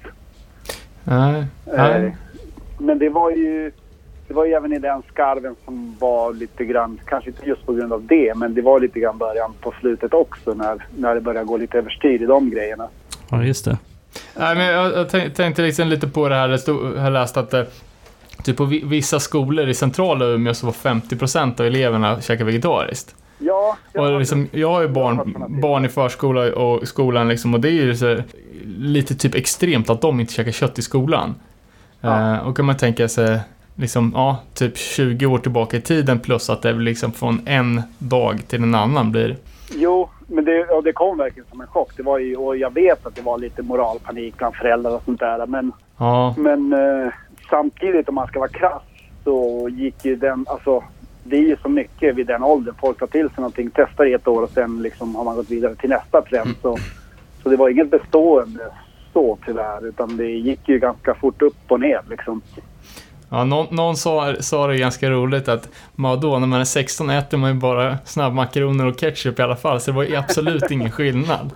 Nej. Nej. Eh, men det var ju det var ju även i den skarven som var lite grann, kanske inte just på grund av det, men det var lite grann början på slutet också när, när det började gå lite överstyr i de grejerna. Ja, just det. Nej, men jag, jag tänk, tänkte liksom lite på det här. Jag, stod, jag läste att det, typ på vissa skolor i centrala Umeå så var femtio procent av eleverna käkar vegetariskt. Ja, och liksom, jag har ju barn, barn i förskola och skolan liksom, och det är ju så, lite typ extremt att de inte käkar kött i skolan. Ja. Uh, och kan man tänka sig liksom, ja, typ tjugo år tillbaka i tiden plus att det liksom från en dag till en annan blir. Jo, men det, och det kom verkligen som en chock. Det var ju, och jag vet att det var lite moralpanik bland föräldrar och sånt där. Men, ja. men eh, samtidigt om man ska vara krass så gick ju den, alltså det är ju så mycket vid den åldern. Folk tar till sig någonting, testar i ett år och sen liksom har man gått vidare till nästa trend. Mm. Så, så det var inget bestående så tyvärr, utan det gick ju ganska fort upp och ner liksom. Ja, någon, någon sa, sa det ganska roligt att man då, när man är sexton äter man ju bara snabbmakaroner och ketchup i alla fall, så det var ju absolut ingen skillnad.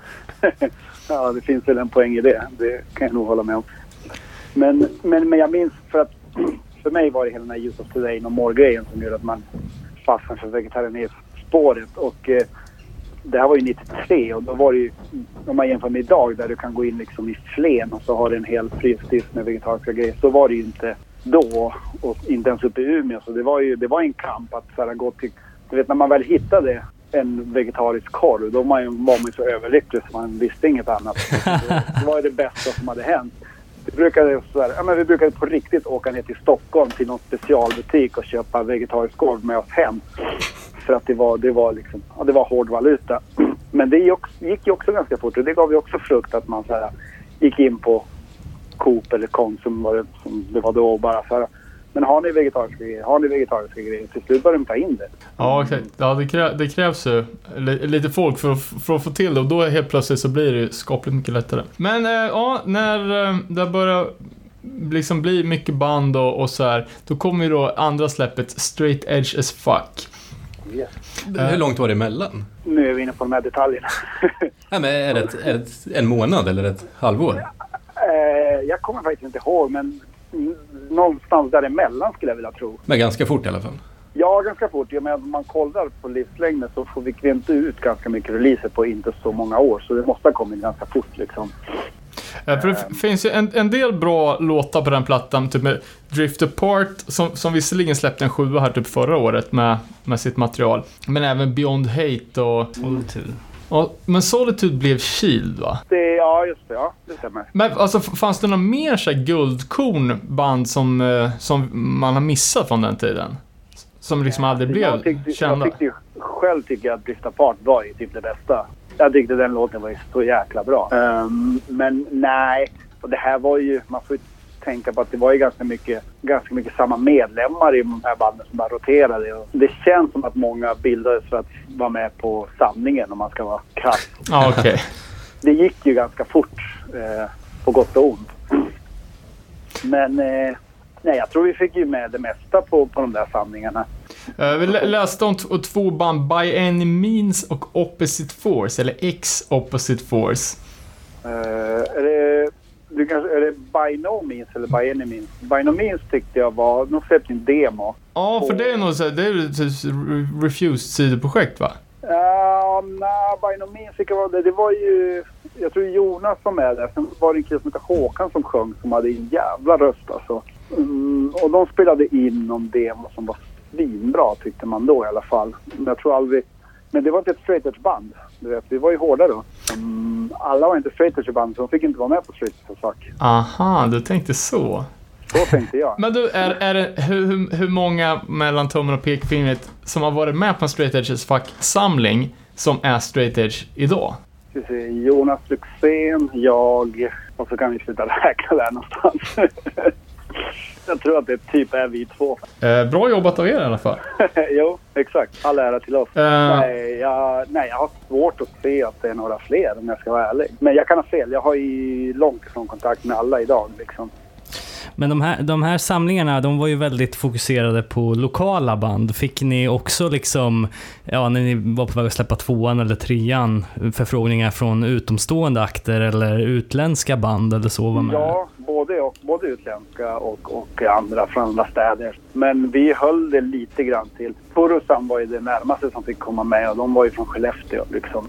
Ja, det finns väl en poäng i det. Det kan jag nog hålla med om. Men, men, men jag minns för att för mig var det hela den här Youth of Today och more-grejen som gjorde att man fastnade för vegetarianism-spåret. Och eh, det här var ju nittiotre och då var det ju, om man jämför med idag där du kan gå in liksom i Flen och så har du en hel frysdisk med vegetariska grejer, så var det ju inte då och inte ens uppe i Umeå. Så det var ju det var en kamp att så här, gå till, du vet när man väl hittade en vegetarisk korv, då var man ju, var man ju så överlycklig så man visste inget annat. Det, det var ju det bästa som hade hänt. Vi brukade, så här, ja, men vi brukade på riktigt åka ner till Stockholm till någon specialbutik och köpa vegetarisk korv med oss hem. För att det var, det var, liksom, ja, det var hård valuta. Men det gick ju också ganska fort och det gav ju också frukt att man så här, gick in på Coop eller Konsum var det, som det var då och bara så här. Men har ni vegetariska grejer? Har ni vegetariska grejer? Till slut börjar de ta in det. Ja, exakt. Ja, det, krä, det krävs ju lite folk för att, för att få till det. Och då helt plötsligt så blir det skapligt mycket lättare. Men äh, ja, när äh, det börjar liksom bli mycket band och, och så här, då kommer ju då andra släppet Straight Edge as Fuck. Yes. Äh, Hur långt var det emellan? Nu är vi inne på de här detaljerna. Ja, men är det, ett, är det en månad eller ett halvår? Äh, jag kommer faktiskt inte ihåg, men någonstans däremellan skulle jag vilja tro. Men ganska fort i alla fall. Ja, ganska fort. Ja, men om man kollar på livslängden så får vi inte ut ganska mycket releaser på inte så många år. Så det måste ha kommit ganska fort liksom. Ja, för det um, finns ju en, en del bra låtar på den plattan, typ med Drift Apart, som, som visserligen släppte en sjua här typ förra året med, med sitt material. Men även Beyond Hate och Solitude. Och, men Solitude blev Shield, va? Det, ja, just det. Ja, det stämmer. Men alltså, fanns det några mer så här guldkornband som, eh, som man har missat från den tiden? Som liksom aldrig blev jag tyckte, kända? Jag tyckte själv tycker jag att Drift Apart var ju typ det bästa. Jag tyckte den låten var ju så jäkla bra. Um, men nej, och det här var ju, man får ju tänka på att det var ju ganska mycket, ganska mycket samma medlemmar i de här banden som bara roterade. Och det känns som att många bildades för att vara med på samlingen om man ska vara krass. Ah, okay. Det gick ju ganska fort, eh, på gott och ont. Men eh, nej, jag tror vi fick ju med det mesta på, på de där samlingarna. Uh, vi läste om t- två band, By Any Means och Opposite Force, eller X Opposite Force. Uh, är det... Du kanske, är det By No Means eller By Any Means? By No Means tyckte jag var, de släppte en demo. Ja, för det är nog så, det är ett Refused sidoprojekt, va? Ja, uh, nej, By No Means tycker jag var det. Det var ju, jag tror Jonas som är där. Sen var det en kille som heter Håkan som sjöng som hade en jävla röst alltså. Mm, och de spelade in någon demo som var svinbra tyckte man då i alla fall. Men jag tror aldrig, men det var inte ett straight edge band. Du vet, det var ju hårda då. Mm, alla var inte straight edge band så de fick inte vara med på straight edge fuck. Aha, du tänkte så. Så tänkte jag. Men du, är, är det, hur, hur många mellan tummen och pekfingret som har varit med på en straight edge fuck samling som är straight edge idag? Ska vi se, Jonas Luxén, jag och så kan vi sluta räkna där någonstans. Jag tror att det typ är vi två. Eh, bra jobbat av er i alla fall. Jo, exakt. All ära till oss. Uh, nej, jag, nej, jag har svårt att se att det är några fler om jag ska vara ärlig. Men jag kan ha fel. Jag har ju långt ifrån kontakt med alla idag. Liksom. Men de här, de här samlingarna, de var ju väldigt fokuserade på lokala band. Fick ni också liksom, ja, när ni var på väg att släppa tvåan eller trean, förfrågningar från utomstående akter eller utländska band eller så? Var med? Ja, både, och, både utländska och, och andra från andra städer. Men vi höll det lite grann till. Furusan var ju det närmaste som fick komma med och de var ju från Skellefteå liksom.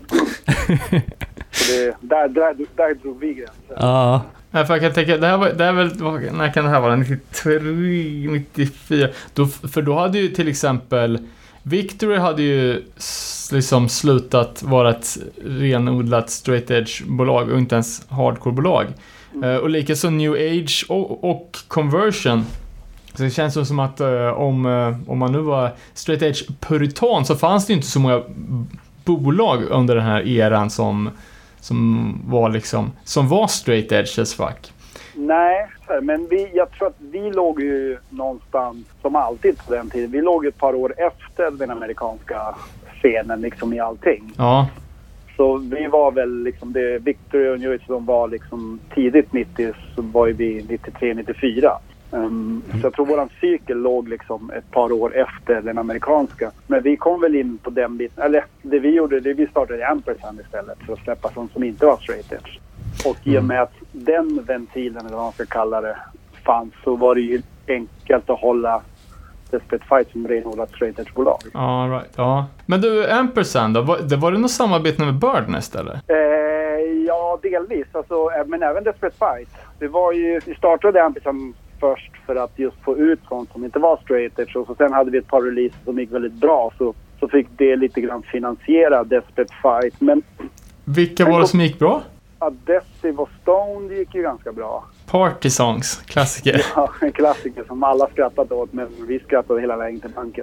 Så det, där, där, där drog vi gränsen. Ja. Nej, för jag kan tänka, det här var, det här väl, när kan det här vara? nittiotre, nittiofyra. Då, för då hade ju till exempel Victory hade ju liksom slutat vara ett renodlat straight edge-bolag och inte ens hardcore-bolag. Mm. Uh, och likaså New Age och, och Conversion. Så det känns som att uh, om, uh, om man nu var straight edge-puritan så fanns det ju inte så många bolag under den här eran som som var liksom som var straight edge as fuck. Nej, men vi, jag tror att vi låg ju någonstans som alltid på den tiden. Vi låg ett par år efter den amerikanska scenen liksom i allting. Ja. Så vi var väl liksom det Victory och New Age som var liksom tidigt nittio, så var vi nittiotre nittiofyra. Um, så jag tror våran cykel låg liksom ett par år efter den amerikanska. Men vi kom väl in på den biten. Eller det vi gjorde, det vi startade Ampersand istället för att släppa sånt som inte var straight edge. Och i och med att den ventilen, eller vad man ska kalla det, fanns, så var det ju enkelt att hålla Desperate Fight som renodlat straight edge-bolag. Ja, right. Ja. Men du, Ampersand då? Var det, var det något samarbete med Birdnest eller? Eh, ja, delvis. Alltså, men även Desperate Fight. Det var ju, vi startade Ampersand först för att just få ut sånt som inte var straight edge, och så sen hade vi ett par releaser som gick väldigt bra, så, så fick det lite grann finansiera Desperate Fight. Men vilka var det som gick bra? Adhesive och Stone gick ju ganska bra. Party Songs, klassiker. Ja, en klassiker som alla skrattat åt, men vi skrattade hela vägen till banken.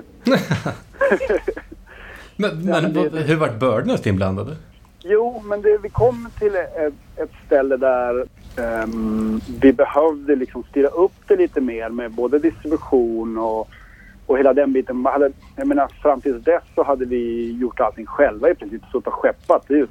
men men ja, det, hur var Birdnest inblandade? Jo, men det, vi kom till ett, ett ställe där um, vi behövde liksom styra upp det lite mer med både distribution och, och hela den biten. Man hade, jag menar, fram tills dess så hade vi gjort allting själva i princip, så att skeppat ut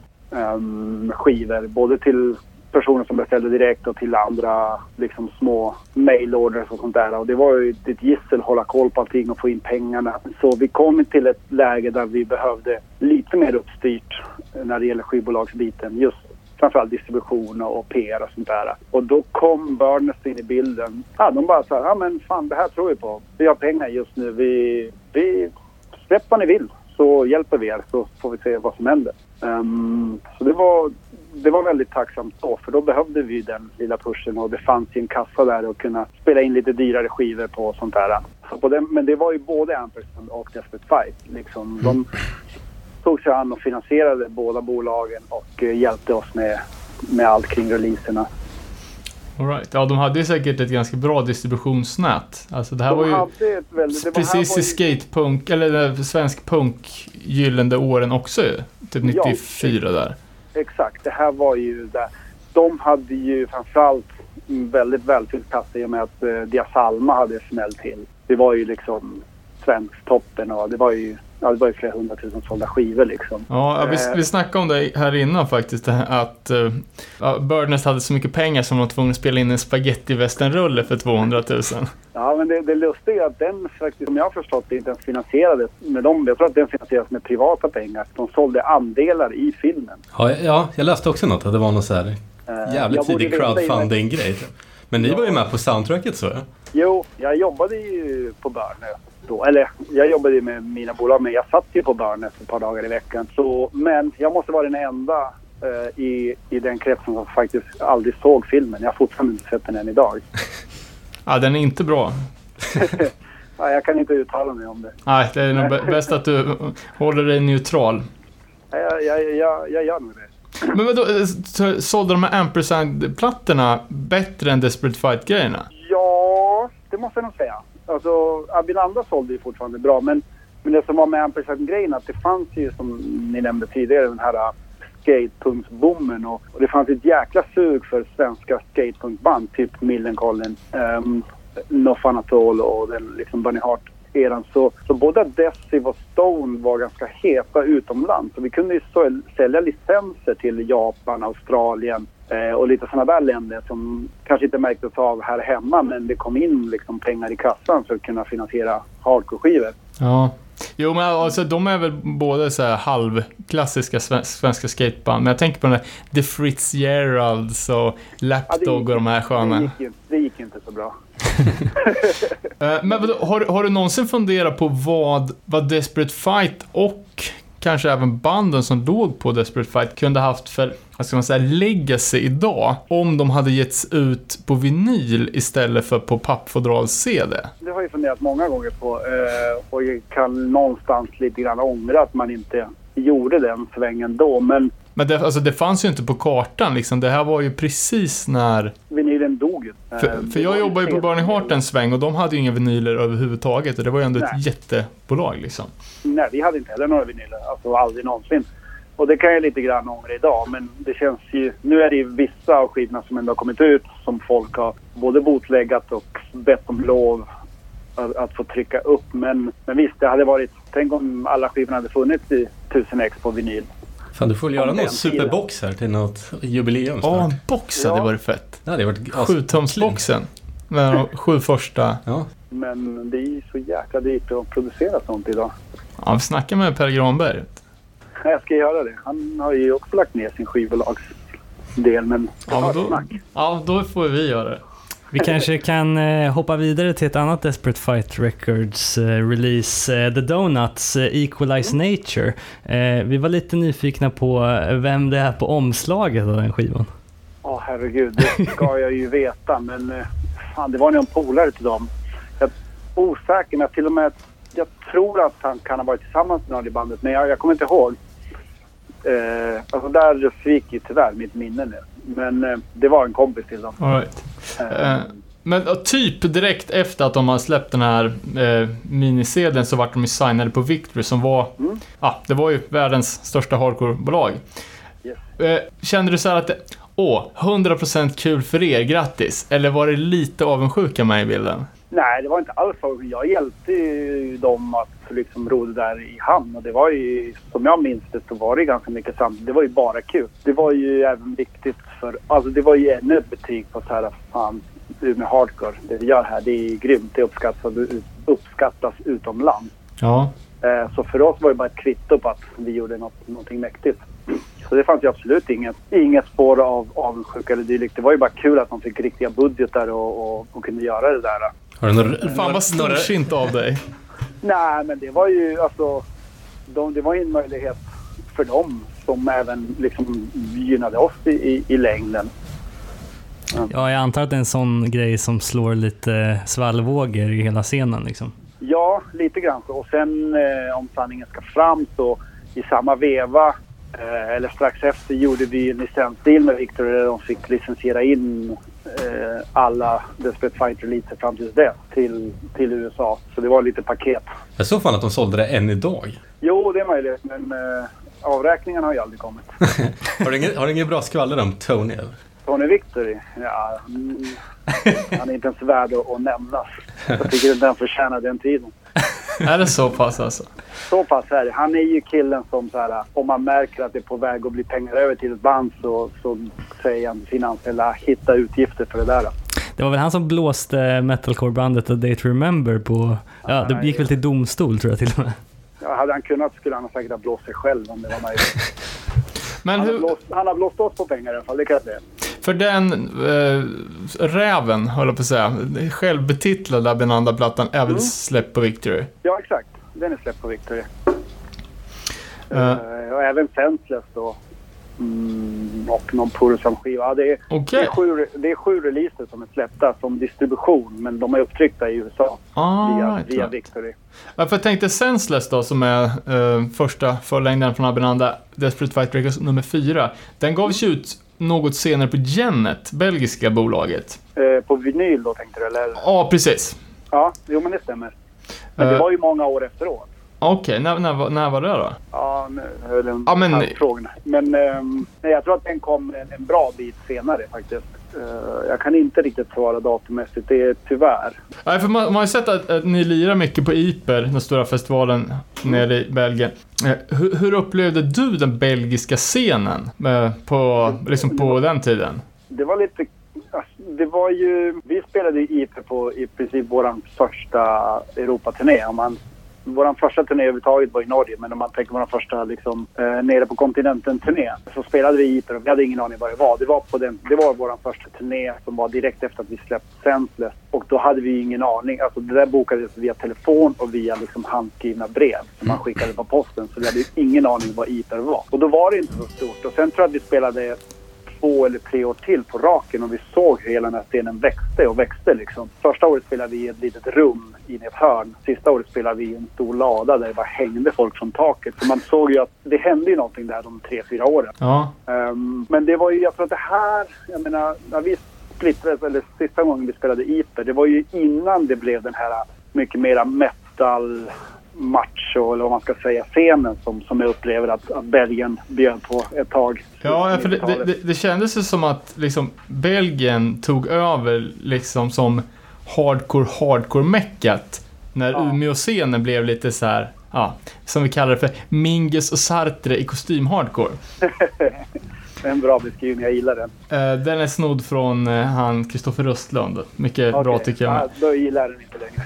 um, skivor, både till personer som beställde direkt och till andra liksom små mailorders och sånt där. Och det var ju ett gissel att hålla koll på allting och få in pengarna. Så vi kom till ett läge där vi behövde lite mer uppstyrt när det gäller skivbolagsbiten. Just framförallt distribution och P R och sånt där. Och då kom Birdnest in i bilden. Ja, de bara sa, ja men fan, det här tror vi på. Vi har pengar just nu. Vi, vi släpp vad ni vill, så hjälper vi er, så får vi se vad som händer. Um, så det var... Det var väldigt tacksamt då, för då behövde vi den lilla pushen och det fanns ju en kassa där och kunna spela in lite dyrare skivor på sånt där. Så på den, men det var ju både Ampersand och Desperate Fight. Liksom. De tog sig an och finansierade båda bolagen och uh, hjälpte oss med, med allt kring releaserna. All right. Ja, de hade ju säkert ett ganska bra distributionsnät. Alltså det här de var ju hade ett väldigt, det var precis i skatepunk, eller svensk punk gyllene åren också, typ nittiofyra ja, där. Exakt, det här var ju där. De hade ju framförallt väldigt välfylld kassa i och med att eh, Diasalma hade smällt till. Det var ju liksom svensk toppen och det var ju, ja, det var ju flera hundratusen sålda skivor liksom. Ja, vi, vi snackade om det här innan faktiskt, att uh, ja, Birdnest hade så mycket pengar som de var tvungna att spela in en spaghetti-västernrulle för tvåhundratusen. Ja, men det, det lustiga är att den faktiskt, som jag har förstått det, inte ens finansierades med dem. Jag tror att den finansierades med privata pengar. De sålde andelar i filmen. Ja, ja jag läste också något att det var någon så här uh, jävligt tidig crowdfunding-grej. Men ni ja. var ju med på soundtracket, så ja? Jo, jag jobbade ju på Birdnest då. Eller, jag jobbade ju med mina bolag, men jag satt ju på Birdnest ett par dagar i veckan. Så, men jag måste vara den enda uh, i, i den kretsen som faktiskt aldrig såg filmen. Jag har fortfarande inte sett den än idag. Ja, den är inte bra. Ja, jag kan inte uttala mig om det. Nej, det är nog b- bäst att du håller dig neutral. Ja, jag, jag, jag, jag gör nog det. Men vadå, sålde de här Ampersand-plattorna bättre än Desperate Fight-grejerna? Ja, det måste jag nog säga. Alltså, Abilanda sålde ju fortfarande bra, men, men det som var med Ampersand-grejerna, att det fanns ju, som ni nämnde tidigare, den här skatepunktsbommen och, och det fanns ett jäkla sug för svenska skatepunkband, typ Millencolin. Um, No Fun At All och den liksom Bunny Hart-eran. Så, så både Adhesive och Stone var ganska heta utomlands. Så vi kunde ju så, sälja licenser till Japan, Australien eh, och lite sådana där länder som kanske inte märktes av här hemma, men det kom in liksom pengar i kassan för att kunna finansiera hardcore-skivor. Ja. Jo, men alltså de är väl både så här halvklassiska svenska skateband, men jag tänker på den där The Fitzgeralds och Lapdog och de här sköna. Det gick ju, det gick inte så bra. Men har, har du någonsin funderat på vad, vad Desperate Fight och kanske även banden som låg på Desperate Fight kunde haft för, vad ska man säga, legacy idag om de hade getts ut på vinyl istället för på pappfodral-C D? Det har jag funderat många gånger på eh, och jag kan någonstans lite grann ångra att man inte gjorde den svängen då, men Men det, alltså, det fanns ju inte på kartan liksom. Det här var ju precis när vinylen dog. För, för jag jobbar ju på Bunny Hart en sväng och de hade ju inga vinyler överhuvudtaget och det var ju ändå Nej. ett jättebolag liksom. Nej, vi hade inte heller några vinyler, alltså aldrig någonsin. Och det kan jag lite grann ångra idag, men det känns ju, nu är det ju vissa av skivorna som ändå har kommit ut som folk har både botläggat och bett om lov att, att få trycka upp, men, men visst, det hade varit, tänk om alla skivorna hade funnits i tusen ex på vinyl. Fan, du får göra någon superbox här till något jubileum snart. Ja, en box hade ja. varit fett. Ja, det hade varit sjutumsboxen med de sju första. Ja. Men det är ju så jäkla dyrt att producera sånt idag. Ja, vi snackar med Per Granberg. Jag ska göra det. Han har ju också lagt ner sin skivbolagsdel, men ja, då, ja, då får vi göra det. Vi kanske kan eh, hoppa vidare till ett annat Desperate Fight Records eh, release, eh, The Donuts, eh, Equalize mm. Nature. Eh, vi var lite nyfikna på vem det är på omslaget av den skivan. Ja, oh, herregud, det ska jag ju veta, men eh, fan, det var nog en polare till dem. Jag är osäker, men till och med jag tror att han kan ha varit tillsammans med någon i bandet, men jag, jag kommer inte ihåg. Eh, alltså där fick ju tyvärr mitt minne nu. Men eh, det var en kompis till dem. All right. eh, men och typ direkt efter att de har släppt den här eh, minisedeln så vart de ju signade på Victory som var, mm. ja, det var ju världens största hardcore-bolag. Yes. Eh, kände du så här att det, åh, hundra procent kul för er, grattis? Eller var det lite avundsjuka med i bilden? Nej, det var inte alls så. Jag hjälpte ju dem att liksom ro det där i hamn. Och det var ju, som jag minns det, så var det ganska mycket samt. Det var ju bara kul. Det var ju även viktigt för, alltså det var ju ännu ett betyg på så här, fan, med hardcore. Det vi gör här, det är grymt. Det uppskattas, uppskattas utomlands. Ja. Eh, så för oss var det bara ett kvitto på att vi gjorde något, någonting mäktigt. Så det fanns ju absolut inget, inget spår av avundsjuka eller dylikt. Det var ju bara kul att de fick riktiga budgetar och, och, och kunde göra det där. Har du några, fan vad storsint av dig. Nej, men det var ju alltså de, det var ju en möjlighet för dem som även liksom gynnade oss i, i, i längden. Ja. ja, jag antar att det är en sån grej som slår lite svallvågor i hela scenen liksom. Ja, lite grann så. Och sen eh, om sanningen ska fram så i samma veva eh, eller strax efter gjorde vi en licensdeal med Victor där de fick licensiera in eh, alla Desperate Fight-releaser fram till det till, till U S A. Så det var lite paket. Jag såg fan att de sålde det än idag. Jo, det är möjligt, men eh, avräkningen har ju aldrig kommit. har, du ingen, har du ingen bra skvaller om Tony? Eller? Tony Victory? Ja, mm, han är inte ens värd att, att nämnas. Jag tycker inte han förtjänar den tiden. Är det så pass alltså? Så pass är det. Han är ju killen som så här, om man märker att det är på väg att bli pengar över till ett band så, så säger han till finansiella hitta utgifter för det där. Det var väl han som blåste metalcore-bandet A Day to Remember på, ja, det gick väl till domstol tror jag till och med. Ja, hade han kunnat skulle han säkert ha blåst sig själv om det var möjligt. Men han, hur... har blåst, han har blåst oss på pengar i alla fall, det kan jag säga. För den äh, räven, håller på att säga, självbetitlade Benanda-plattan är väl mm. släppt på Victory? Ja, exakt. Den är släppt på Victory. Uh. Uh, och även Senseless då. Mm, och någon Pursam-skiva. Ja, det, är, okay. det, är sju, det är sju releaser som är släppta som distribution, men de är upptryckta i U S A ah, via, right, via right. Victory. Ja, för jag tänkte Senseless då, som är uh, första förlängden från Benanda, Desperate Fight Records nummer fyra. Den gavs mm. ut något senare på Genet, belgiska bolaget. Uh, på vinyl då tänkte du, eller? Ja, precis. Ja, jo men det stämmer. Men uh, det var ju många år efteråt. Okej, okay. när, när, när var det då? Ja, nu höll en ja, men... frågan. Men um, jag tror att den kom en, en bra bit senare faktiskt. Uh, jag kan inte riktigt svara datummässigt, det är tyvärr. Nej, för man, man har ju sett att, att ni lirar mycket på I P E R, den stora festivalen nere i Belgien. Uh, hur, hur upplevde du den belgiska scenen uh, på, liksom på den tiden? Det var lite... Alltså, det var ju... Vi spelade i I P E R på i princip våran första Europaturné. Om man... Vår första turné överhuvudtaget var i Norge, men om man tänker på vår första liksom, eh, nere på kontinenten turné så spelade vi i I P E R och vi hade ingen aning vad det var. Det var, på den, det var vår första turné som var direkt efter att vi släppte Senseless, och då hade vi ingen aning. Alltså det där bokades via telefon och via liksom, handskrivna brev som man skickade på posten, så vi hade ingen aning vad I P E R var. Och då var det inte så stort, och sen tror jag att vi spelade två eller tre år till på raken och vi såg hur hela den här scenen växte och växte liksom. Första året spelade vi i ett litet rum i ett hörn. Sista året spelade vi i en stor lada där det bara hängde folk från taket. Så man såg ju att det hände ju någonting där de tre, fyra åren. Ja. Um, men det var ju, jag tror att det här, jag menar, när vi splittrades, eller sista gången vi spelade I P E R, det var ju innan det blev den här mycket mera metal macho, eller vad man ska säga, scenen som, som jag upplever att, att Belgien bjöd på ett tag. Ja, för det, det, det, det kändes ju som att liksom, Belgien tog över liksom som hardcore, hardcore-meckat när ja. Umeå-scenen blev lite så här, ja, som vi kallar det för Mingus och Sartre i kostym-hardcore. Det är en bra beskrivning, jag gillar den. Uh, den är snodd från uh, han Kristoffer Röstlund. Mycket okay. bra tycker jag. Ja, då gillar jag den inte längre.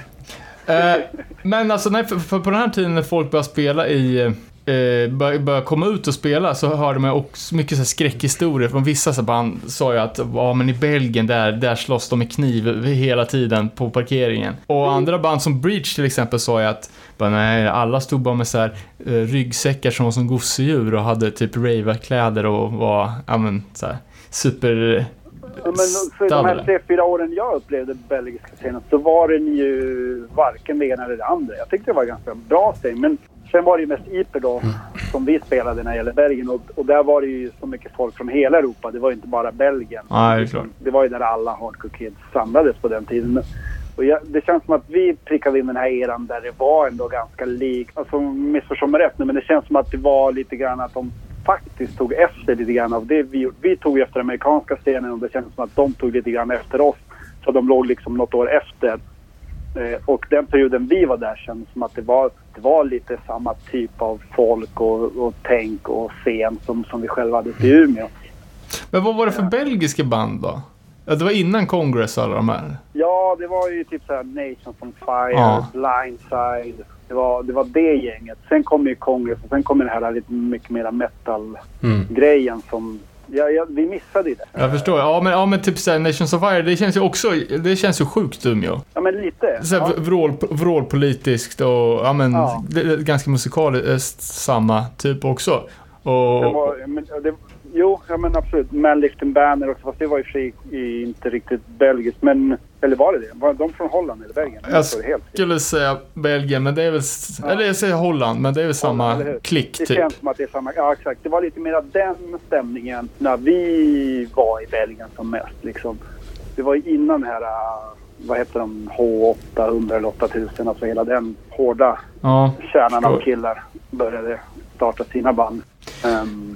Uh, men alltså, nej, för, för på den här tiden när folk började spela i... Uh, började bör komma ut och spela, så hörde man också mycket så här skräckhistorier från vissa så band. Sa ju att ja, men i Belgien där, där slåss de med kniv hela tiden på parkeringen. Och mm. andra band som Breach till exempel sa ju att bara, nej, alla stod bara med så här uh, ryggsäckar som var som gosedjur och hade typ rave-kläder och var ja, men, så här, super... Ja, men för de här tre, fyra åren jag upplevde belgiska scenen så var den ju varken det ena eller det andra. Jag tyckte det var ganska bra scen, men sen var det ju mest I P E R då som vi spelade när det gäller Belgien, och, och där var det ju så mycket folk från hela Europa. Det var ju inte bara Belgien. Ja, det är klart. Det var ju där alla hardcore kids samlades på den tiden. Och jag, det känns som att vi prickade in den här eran där det var ändå ganska lik. Alltså missförstå mig rätt nu, men det känns som att det var lite grann att de faktiskt tog efter lite grann av det vi, vi tog efter amerikanska scenen, och det känns som att de tog lite grann efter oss, så de låg liksom något år efter. Eh, och den perioden vi var där känns som att det var, det var lite samma typ av folk och, och tänk och scen som, som vi själva hade i Umeå. Men vad var det för ja. belgiska band då? Ja, det var innan Congress alla de här. Ja, det var ju typ såhär Nations on Fire, ja. Blindside. Det var, det var det gänget. Sen kom ju Congress och sen kom den här lite mycket mera metal-grejen mm. som... Ja, ja, vi missade ju det. Jag förstår. Ja, men, ja, men typ såhär Nations of Fire, det känns ju också... Det känns ju sjukt Umeå. Ja, men lite. Såhär ja. vrål, vrålpolitiskt och... Ja, men... Ja. Det är ganska musikaliskt samma typ också. Och... Det var, men, det, jo, ja men absolut. Manlifting Banner också, fast det var ju för inte riktigt belgiskt, men... Eller var det det? Var de från Holland eller Belgien? Jag skulle säga Belgien, men det är väl... Ja. Eller jag säger Holland, men det är väl samma Holland, klick det typ. Det känns som att det är samma... Ja, exakt. Det var lite mer den stämningen när vi var i Belgien som mest, liksom. Det var ju innan här... Vad heter de? H åttahundra eller åttatusen. Alltså hela den hårda ja. kärnan av killar började starta sina band. Um,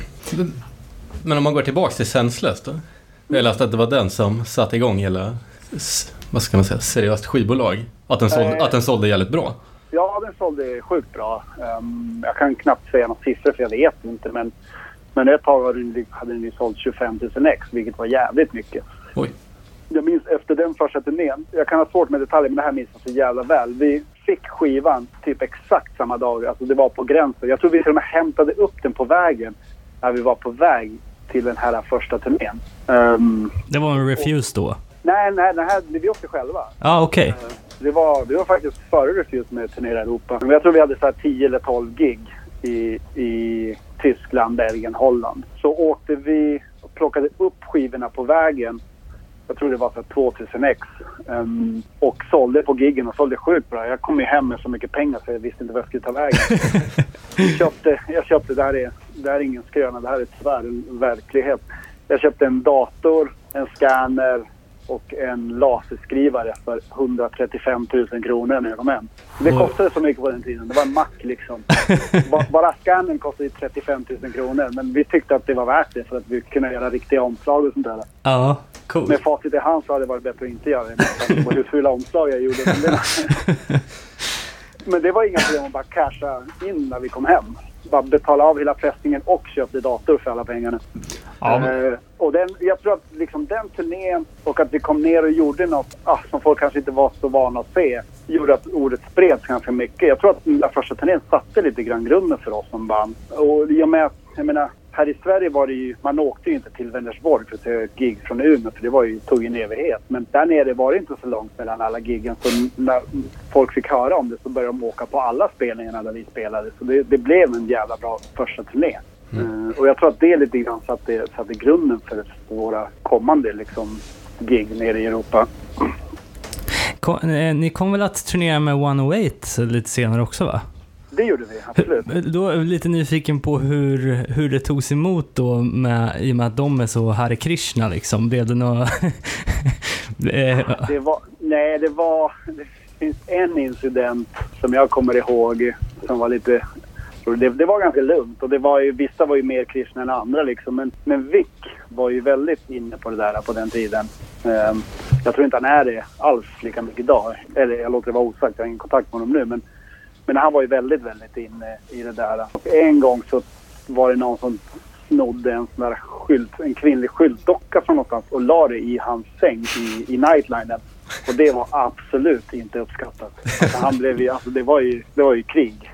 men om man går tillbaka till Senseless då? Jag läste att det var den som satte igång hela... Vad ska man säga? Seriöst skivbolag. Att den sålde, äh, att den sålde jävligt bra. Ja, den sålde sjukt bra. Um, jag kan knappt säga några siffror för jag vet inte. Men, men ett tag hade den, hade den ju sålt tjugofem tusen ex, vilket var jävligt mycket. Oj. Jag minns efter den första turnén. Jag kan ha svårt med detaljer, men det här minns jag så jävla väl. Vi fick skivan typ exakt samma dag. Alltså det var på gränsen. Jag tror vi till och med hämtade upp den på vägen när vi var på väg till den här första turnén. Um, det var en Refuse då? Nej, nej, den här vi åkte själva. Ja, ah, okej. Okay. Det var, det var faktiskt före Refuse med Turnera Europa. Men jag tror vi hade så här tio eller tolv gig i, i Tyskland, Belgien, Holland. Så åkte vi och plockade upp skivorna på vägen. Jag tror det var så här tvåtusen ex. Um, och sålde på giggen och sålde sjukt bra. Jag kom ju hem med så mycket pengar så jag visste inte vad jag skulle ta vägen. jag köpte, jag köpte det, här är, det här är ingen skröna, det här är tyvärr en verklighet. Jag köpte en dator, en scanner och en laserskrivare för hundratrettiofem tusen kronor när jag kom hem. Det kostade så mycket på den tiden. Det var en Mac liksom. Bara scannern kostade trettiofem tusen kronor. Men vi tyckte att det var värt det för att vi kunde göra riktiga omslag och sånt där. Ja. Cool. Med facit i hand så hade det varit bättre att inte göra det. På hur fula omslag jag gjorde. Men det, men det var inga problem att bara casha in när vi kom hem. Bara betala av hela fästningen och köpte dator för alla pengarna. Ja, men... eh, och den, jag tror att liksom den turnén och att vi kom ner och gjorde något ah, som folk kanske inte var så vana att se gjorde att ordet spreds ganska mycket. Jag tror att den där första turnén satte lite grann grunden för oss som band. Och jag, med, jag menar, här i Sverige var det ju, man åkte ju inte till Vänersborg för att göra ett gig från Umeå, för det var ju, tog ju en evighet. Men där nere var det inte så långt mellan alla giggen, så när folk fick höra om det så började de åka på alla spelningarna där vi spelade. Så det, det blev en jävla bra första turné. Mm. Uh, och jag tror att det lite grann satte, satte grunden för våra kommande liksom, gig nere i Europa. Kom, eh, ni kom väl att turnera med one oh eight lite senare också, va? Det gjorde vi, absolut. Då är jag lite nyfiken på hur, hur det togs emot då med, i och med att de är så Hare Krishna liksom. Blev det något... det var, nej, det var... Det finns en incident som jag kommer ihåg som var lite... Det, det var ganska lugnt och det var ju, vissa var ju mer kristna än andra liksom. Men, men Vic var ju väldigt inne på det där på den tiden. Um, jag tror inte han är det alls lika mycket idag. Eller jag låter det vara osagt, jag har ingen kontakt med honom nu. Men, men han var ju väldigt, väldigt inne i det där. Och en gång så var det någon som snodde en sån där skylt, en kvinnlig skyltdocka från någonstans och la det i hans säng i, i nightlinen. Och det var absolut inte uppskattat. Alltså han blev ju, alltså det var ju, det var ju krig.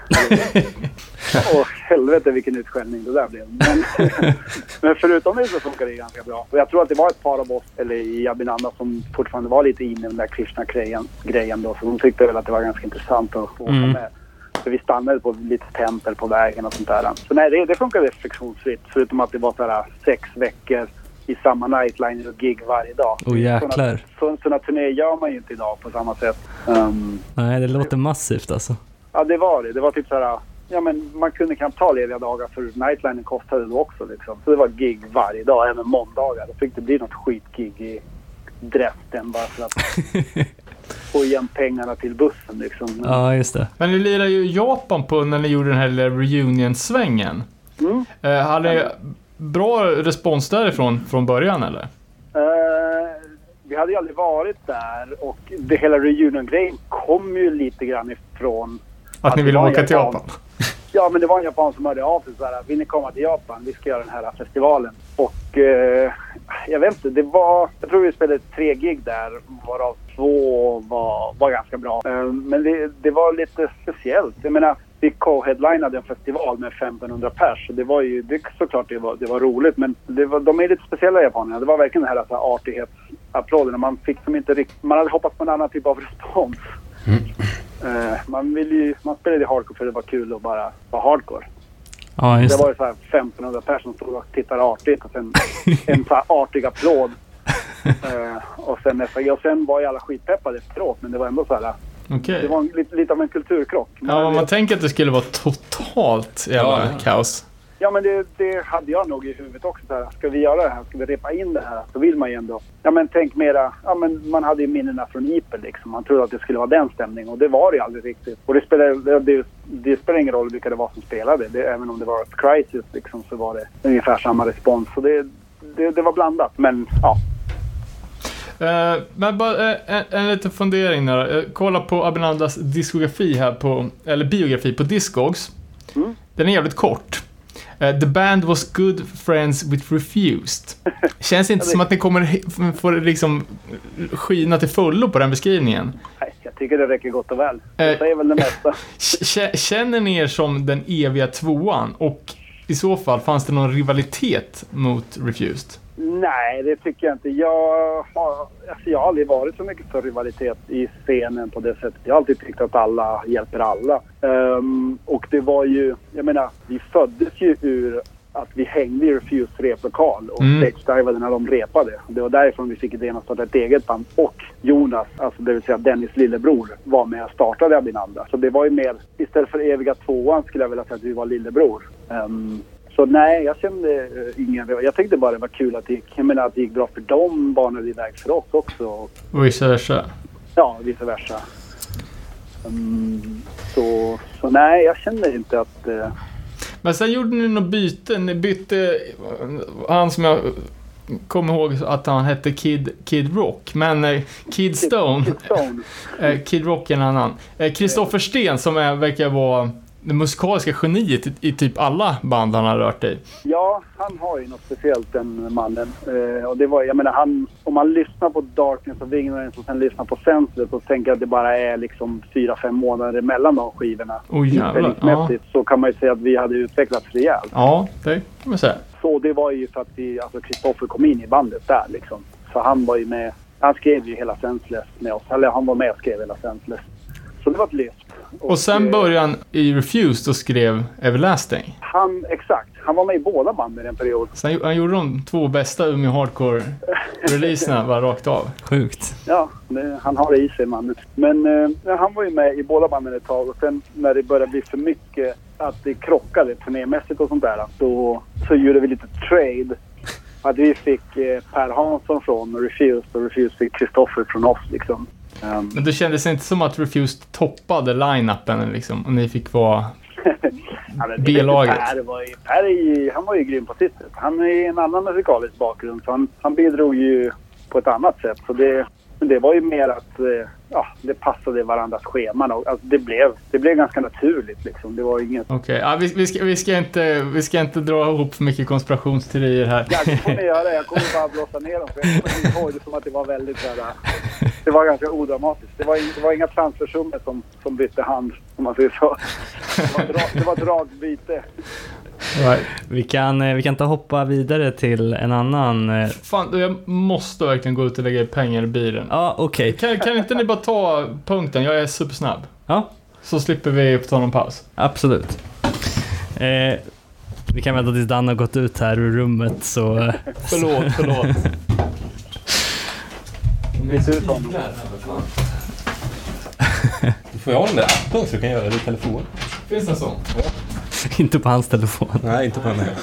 Och helvete vilken utskällning det där blev. Men, men förutom det så funkar det ganska bra. Och jag tror att det var ett par av oss, eller i Abhinanda, som fortfarande var lite inne i den där Krishna-grejen grejen då. Så de tyckte väl att det var ganska intressant att få åka Mm. med. Så vi stannade på lite tempel på vägen och sånt där. Så nej, det, det funkade friktionsfritt. Förutom att det var så här sex veckor i samma nightliner och gig varje dag. Åh jäklar. Sådana turnéer gör man ju inte idag på samma sätt. Um, Nej, det låter massivt alltså. ja, det var det. Det var typ så här... Ja, men man kunde knappt ta lediga dagar för nightlinen kostade då också liksom. Så det var gig varje dag, även måndagar. Då fick det bli något skitgig i Dresden bara för att få igen pengarna till bussen liksom. Ja, just det. Men ni lirar ju i Japan på när ni gjorde den här reunion-svängen. Mm. Eh, hade ni bra respons därifrån från början eller? Uh, vi hade ju aldrig varit där och det hela reunion-grejen kom ju lite grann ifrån att, att ni ville åka till Japan. Ja, men det var en japan som hörde av sig så här: vill ni komma till Japan? Vi ska göra den här festivalen. Och eh, jag vet inte, det var... Jag tror vi spelade tre gig där, varav två var, var ganska bra. Eh, men det, det var lite speciellt. Jag menar, vi co-headlinade en festival med femtonhundra pers. Det var ju, det, såklart det var, det var roligt, men det var, de är lite speciella japanerna. Det var verkligen den här, alltså, artighetsapplåden. Man fick som inte rikt, man hade hoppats på en annan typ av respons. Mm. Uh, man vill ju, man spelade i hardcore för det var kul att bara vara hardcore. Ja, just det var ju så här femtonhundra personer som stod och tittade artigt och sen en så här artig applåd. Uh, och, sen nästa, och sen var ju alla skitpeppade efteråt, men det var ändå så här. Okay. Det var en, lite, lite av en kulturkrock. Man, ja, man det, tänker att det skulle vara totalt jävla ja, kaos. Ja, men det, det hade jag nog i huvudet också. Så här, ska vi göra det här? Ska vi repa in det här? Så vill man ju ändå... Ja, men tänk mera... Ja, men man hade ju minnena från I P E liksom. Man trodde att det skulle vara den stämningen. Och det var det ju aldrig riktigt. Och det spelar, det, det spelar ingen roll vilka det var som spelade. Det, även om det var ett Crisis liksom, så var det ungefär samma respons. Så det, det, det var blandat. Men ja... Uh, men bara uh, en, en liten fundering där. Uh, kolla på Abhinandas diskografi här på... Eller biografi på Discogs. Mm. Den är jävligt kort. Uh, the band was good friends with Refused. Känns inte som att ni kommer få liksom skina till fullo på den beskrivningen. Nej, jag tycker det räcker gott och väl. Det säger väl det mesta. Känner ni er som den eviga tvåan? Och i så fall, fanns det någon rivalitet mot Refused? Nej, det tycker jag inte. Jag har, alltså jag har aldrig varit så mycket för rivalitet i scenen på det sättet. Jag har alltid tyckt att alla hjälper alla. Um, och det var ju, jag menar, vi föddes ju ur att vi hängde i Refused replokal och mm. stage-divade när de repade. Det var därifrån vi fick idén att starta ett eget band. Och Jonas, alltså det vill säga Dennis lillebror, var med och startade Abhinanda. Så det var ju mer, istället för eviga tvåan skulle jag vilja säga att vi var lillebror. Um, Så nej, jag kände uh, ingen... Jag tyckte bara det var kul att det gick, jag menar, att det gick bra för dem, banade iväg för oss också. Och vice versa. Ja, vice versa. Um, så, så nej, jag kände inte att... Uh... Men sen gjorde ni något byte. Ni bytte... Han som jag kom ihåg att han hette Kid, Kid Rock, men eh, Kid Stone, Kid, Kid, Stone. eh, Kid Rock är en annan. Kristoffer eh, Sten som är, verkar vara det musikaliska geniet i, i typ alla band han har rört i. Ja, han har ju något speciellt, den mannen. Eh, och det var, jag menar, han, om man lyssnar på Darkness of Ignorance och sen lyssnar på Senseless och tänker att det bara är liksom fyra, fem månader mellan de skivorna. Oh, jävlar. Ja. Så kan man ju säga att vi hade utvecklats rejält. Ja, det kan man säga. Så det var ju för att vi, alltså Kristoffer kom in i bandet där liksom. Så han var ju med, han skrev ju hela Senseless med oss. Eller han var med och skrev hela Senseless. Så det var ett lyft. Och, och sen började han i Refused och skrev Everlasting. Han, exakt. Han var med i båda banden i en period. Sen han gjorde de två bästa Umeå Hardcore-releaserna bara rakt av. Sjukt. Ja, det, han har det i sig, mannen. Men eh, han var ju med i båda banden ett tag. Och sen när det började bli för mycket att det krockade turnémässigt och sånt där, så, så gjorde vi lite trade. Att vi fick eh, Per Hansson från Refused och Refused fick Kristoffer från oss liksom. Um, Men det kändes inte som att Refused toppade line-upen liksom, och ni fick vara ja, B-laget. Per var ju, Per är ju, han var ju grym på sitt sätt. Han är en annan musikalisk bakgrund, så han, han bidrog ju på ett annat sätt. Så det, det var ju mer att eh, ja, det passade varandras scheman. Och, alltså, det, blev, det blev ganska naturligt liksom. Det var inget... Okej, okay. ja, vi, vi, ska, vi, ska inte, vi ska inte dra ihop för mycket konspirationsteorier här. Ja, det får ni göra. Jag kommer bara blåsa ner dem. För jag kommer ihåg det som att det var väldigt sådär, det var ganska odramatiskt. Det var, in, det var inga transfersummor som, som bytte hand, om man säger så. Det var, dra, det var dragbyte. Right. Vi kan, vi kan ta hoppa vidare till en annan... Fan, jag måste verkligen gå ut och lägga pengar i bilen. Ja, okej. Okay. Kan, kan inte ni bara ta punkten? Jag är supersnabb. Ja. Så slipper vi ta någon paus. Absolut. Eh, vi kan vänta tills Dan har gått ut här ur rummet, så... förlåt, förlåt. Det ser ut som... Du får jag ha den där appen så du kan göra det i telefon. Finns det en sån? Ja. Inte på hans telefon. Nej, inte på den här.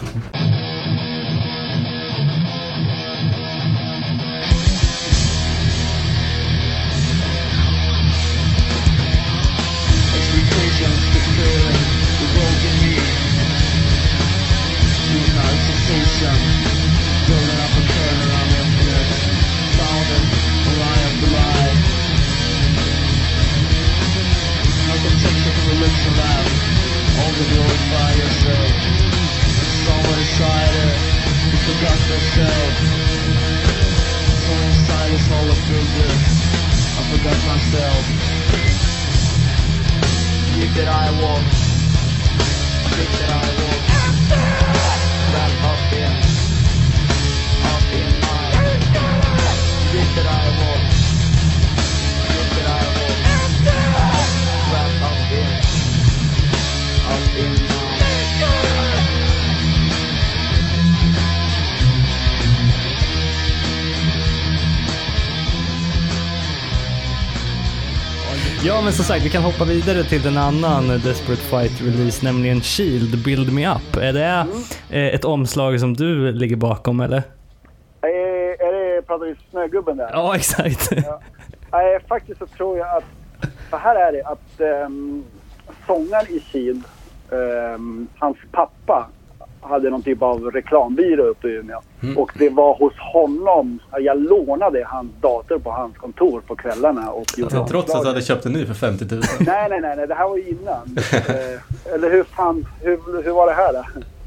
Ja, men som sagt, vi kan hoppa vidare till en annan Desperate Fight-release, nämligen Shield, Build Me Up. Är det mm. ett omslag som du ligger bakom, eller? Är, är det, pratar vi Snögubben där? Ja, exakt. Ja. Nej, faktiskt så tror jag att, så här är det, att um, sångaren i Shield, um, hans pappa hade någon typ av reklambyrå uppe i Umeå. Mm. Och det var hos honom, jag lånade hans dator på hans kontor på kvällarna. Och alltså, trots att du hade köpt en ny för femtio tusen? nej, nej, nej, nej, det här var ju innan. eh, eller hur fan, hur, hur var det här då?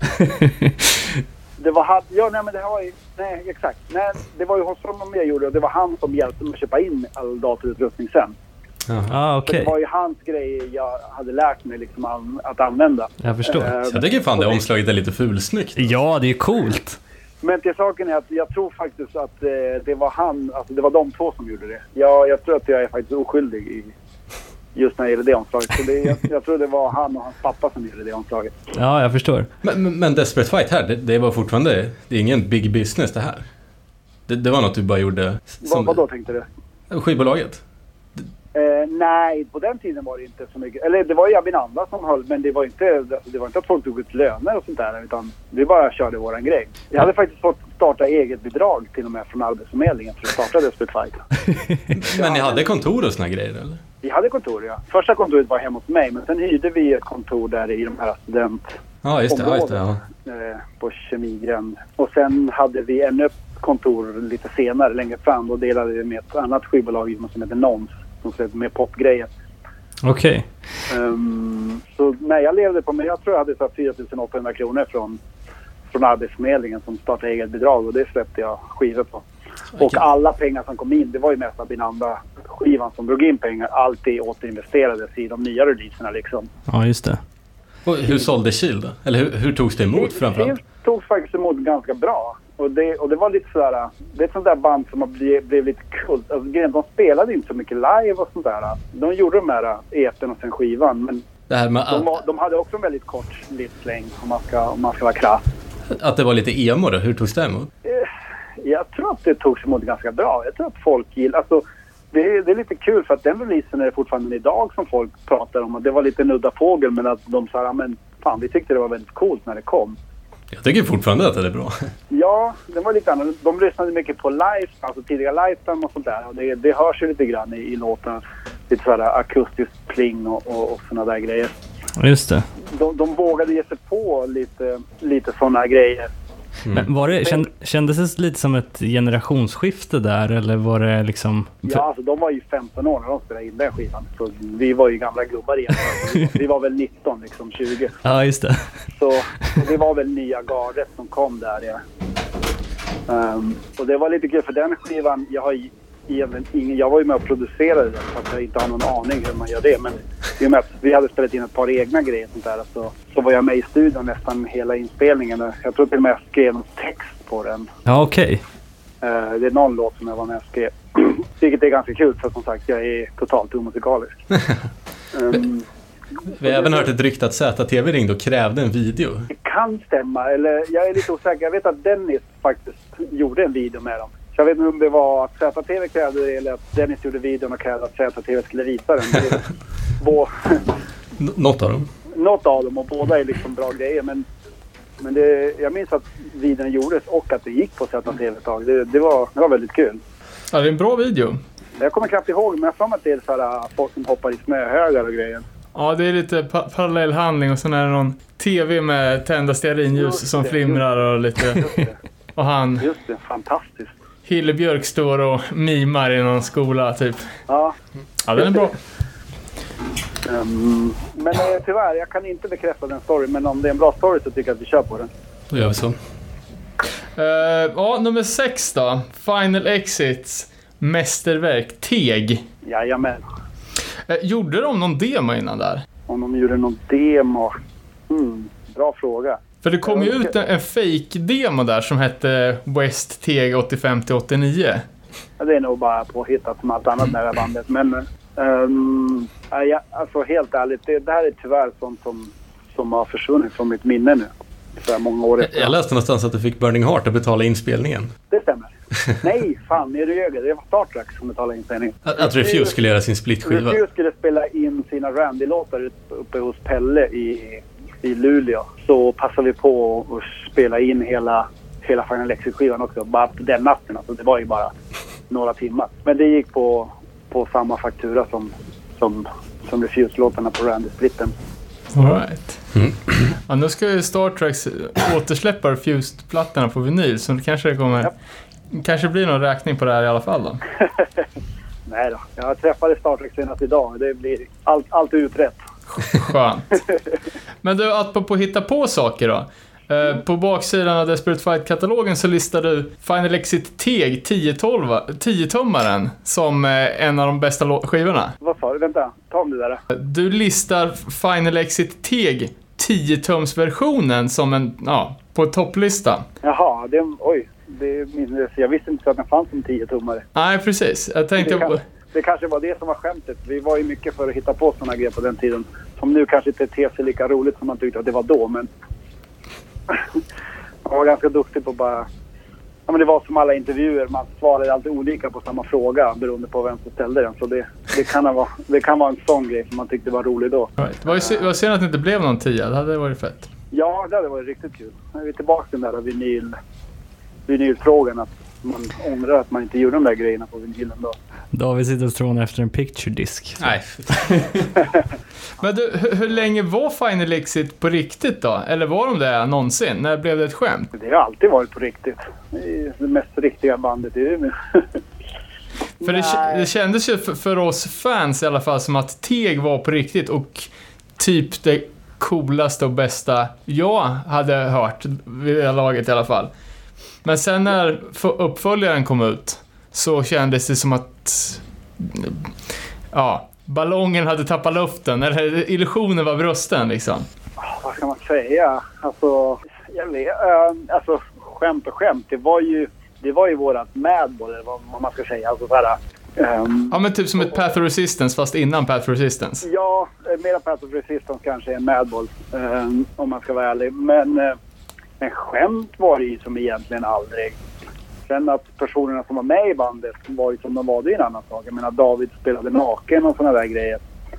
det var han, ja nej men det här var ju, nej exakt. Nej, det var ju hos honom jag gjorde och det var han som hjälpte mig att köpa in all datorutrustning sen. Ah, okay. Det var ju hans grej jag hade lärt mig liksom att använda. Jag förstår. Uh, jag tycker fan det omslaget är lite fulsnyggt. Ja, det är coolt. Men till saken är att jag tror faktiskt att eh, det var han, alltså det var de två som gjorde det. Jag, jag tror att jag är faktiskt oskyldig i, just när det gäller det omslaget. Så det, jag, jag tror det var han och hans pappa som gjorde det omslaget. Ja, jag förstår. Men, men, men Desperate Fight här, det, det var fortfarande, det är ingen big business det här. Det, det var något du bara gjorde. Som, vad då tänkte du? Skivbolaget. Eh, nej, på den tiden var det inte så mycket. Eller det var ju Abinanda som höll, men det var inte, det var inte att folk tog ut löner och sånt där, utan vi bara körde våran grej. Jag hade faktiskt fått starta eget bidrag till och med från Arbetsförmedlingen för att starta Desperate Fight. Men ni hade kontor och såna grejer, eller? Vi hade kontor, ja. Första kontoret var hemma hos mig, men sen hyrde vi ett kontor där i de här student ja, just det, ja, just det, ja. eh, på Kemigränd. Och sen hade vi en upp kontor lite senare, längre fram. Och delade det med ett annat skivbolag som heter Nons, som släppte med popgrejer. Okej. Okay. Um, så nej, jag levde på, men jag tror jag hade så fyra tusen åttahundra kronor från, från Arbetsförmedlingen som startade eget bidrag, och det släppte jag skivor på. Okay. Och alla pengar som kom in, det var ju mest av min andra skivan som drog in pengar, alltid återinvesterades i de nya releaserna liksom. Ja, just det. Och hur sålde Shield då? Eller hur, hur togs det emot framförallt? Shield togs faktiskt emot ganska bra. Och det, och det var lite sådär, det är ett sånt där band som blev, blev lite kult. Alltså, de spelade inte så mycket live och sånt där. De gjorde de här E P:n och sen skivan, men det här med de, var, de hade också en väldigt kort livslängd, om man ska, om man ska vara krass. Att det var lite emo då, hur togs det emot? Jag tror att det togs emot ganska bra. Jag tror att folk gillar, alltså det är, det är lite kul för att den releasen är det fortfarande idag som folk pratar om, och det var lite en udda fågel, men att de sa, men fan, vi tyckte det var väldigt coolt när det kom. Jag tycker fortfarande att det är bra. Ja, det var lite annat. De lyssnade mycket på live, alltså tidiga live och sånt där, och det, det hörs ju lite grann i, i låten, lite sådär akustisk kling och, och, och såna där grejer. Just det. De, de vågade ge sig på lite, lite såna grejer. Mm. Men var det, känd, kändes det lite som ett generationsskifte där, eller var det liksom... Ja, alltså de var ju femton år när de spelade in den skivan. Så vi var ju gamla gubbar igen. Vi, vi var väl nitton, liksom tjugo. Ja, just det. Så det var väl nya gardet som kom där, ja. Um, och det var lite kul för den skivan, jag har egentligen ingen, jag var ju med och producerade den, för att jag inte har någon aning hur man gör det, men i och med att vi hade spelat in ett par egna grejer sånt där, så, så var jag med i studion nästan hela inspelningen. Jag tror till och med jag skrev någon text på den. Ja, okej. Okay. Uh, det är någon låt som jag var med och skrev. Vilket är ganska kul, för som sagt, jag är totalt omusikalisk. um, Vi har även hört ett rykte att Z T V ringde och krävde en video. Det kan stämma, eller jag är lite osäker. Jag vet att Dennis faktiskt gjorde en video med dem. Så jag vet inte om det var att Z T V krävde det, eller att Dennis gjorde videon och krävde att Z T V skulle visa den. Bå... N- något av dem. Något av dem, och båda är liksom bra grejer. Men, men det, jag minns att videon gjordes och att det gick på Z T V ett tag. Det, det, var, det var väldigt kul. Ja, det är en bra video. Jag kommer knappt ihåg, men jag får mig att det är så här, folk som hoppar i snöhögar och grejer. Ja, det är lite pa- parallell handling, och sen är det någon tv med tända stearinljus som det, flimrar och lite... Och han... Just det, fantastiskt. Hille Björk står och mimar i någon skola, typ. Ja. Ja, den är bra. Um, men eh, tyvärr, jag kan inte bekräfta den story, men om det är en bra story så tycker jag att vi kör på den. Då gör vi så. Uh, ja, nummer sex då. Final Exits mästerverk, Teg. Jajamän. Uh, gjorde de någon demo innan där? Om de gjorde någon demo? Hmm, bra fråga. För det kom ju ut en, en fake-demo där som hette West Teg åttiofem till åttionio. Ja, det är nog bara påhittat som allt annat med det här bandet. Men um, ja, alltså helt ärligt, det, det här är tyvärr sånt som, som har försvunnit från mitt minne nu. Så här många år efter. Jag läste någonstans att du fick Burning Heart att betala inspelningen. Det stämmer. Nej, fan, är du ljög? Det var Star Trek som betalade inspelningen. Att, att Refuse skulle göra sin splitskiva. Refuse skulle spela in sina Randy-låtar uppe hos Pelle i, i Luleå. Så passade vi på att spela in hela, hela Final Exit-skivan också. Bara på den natten. Alltså, det var ju bara några timmar. Men det gick på, på samma faktura som, som, som Refuse-låtarna på Randy-splitten. All right. Mm. Ja, nu ska ju Star Trek återsläppa Refused-plattorna på vinyl, så det kanske kommer... Yep. Kanske blir någon räkning på det här i alla fall då. Nej då, jag träffade Star Trek senast idag. Det blir allt, allt utrett. Skönt. Men du, att på, på hitta på saker då. Uh, på baksidan av Desperate Fight-katalogen så listar du Final Exit Teg tio-tummaren som uh, en av de bästa lo- skivorna. Vad sa du? Vänta, ta om det där. Du listar Final Exit Teg tio-tums-versionen som en, ja, på topplista. Jaha, det, oj. Det minns, jag visste inte så att den fanns som tio-tummare. Nej, precis. Jag tänkte... Det, kan, det kanske var det som var skämtet. Vi var ju mycket för att hitta på sådana grejer på den tiden. Som nu kanske inte ter sig lika roligt som man tyckte att det var då, men... man var ganska duktig på bara... Ja, men det var som alla intervjuer. Man svarade alltid olika på samma fråga beroende på vem som ställde den. Så det, det, kan, vara, det kan vara en sån grej som man tyckte var rolig då. Right. Det var ju var synd att det inte blev någon tia. Det hade varit fett. Ja, det hade varit riktigt kul. Nu är vi tillbaka till den där vinyl... vinylfrågan, att man ångrar att man inte gjorde de där grejerna på vinylen då. David sitter och strånar efter en picture disk. Nej. Men du, hur, hur länge var Final Exit på riktigt då? Eller var de det någonsin? När blev det ett skämt? Det har alltid varit på riktigt. Det är det mest riktiga bandet i Umeå. För det, det kändes ju för, för oss fans i alla fall som att Teg var på riktigt och typ det coolaste och bästa jag hade hört vid det laget i alla fall. Men sen när uppföljaren kom ut så kändes det som att ja, ballongen hade tappat luften, eller illusionen var brusten liksom. Vad ska man säga? Alltså, jag vet, äh, alltså skämt och skämt, det var ju det var ju vårat Madball, eller vad, vad man ska säga, alltså såhär, um, ja men typ som ett Path of Resistance fast innan Path of Resistance. Ja, mera Path of Resistance kanske än Madball, um, om man ska vara ärlig, men uh, men skämt var det ju som egentligen aldrig. Sen att personerna som var med i bandet var ju som de var, det är en annan sak. Jag menar, David spelade naken och såna där grejer.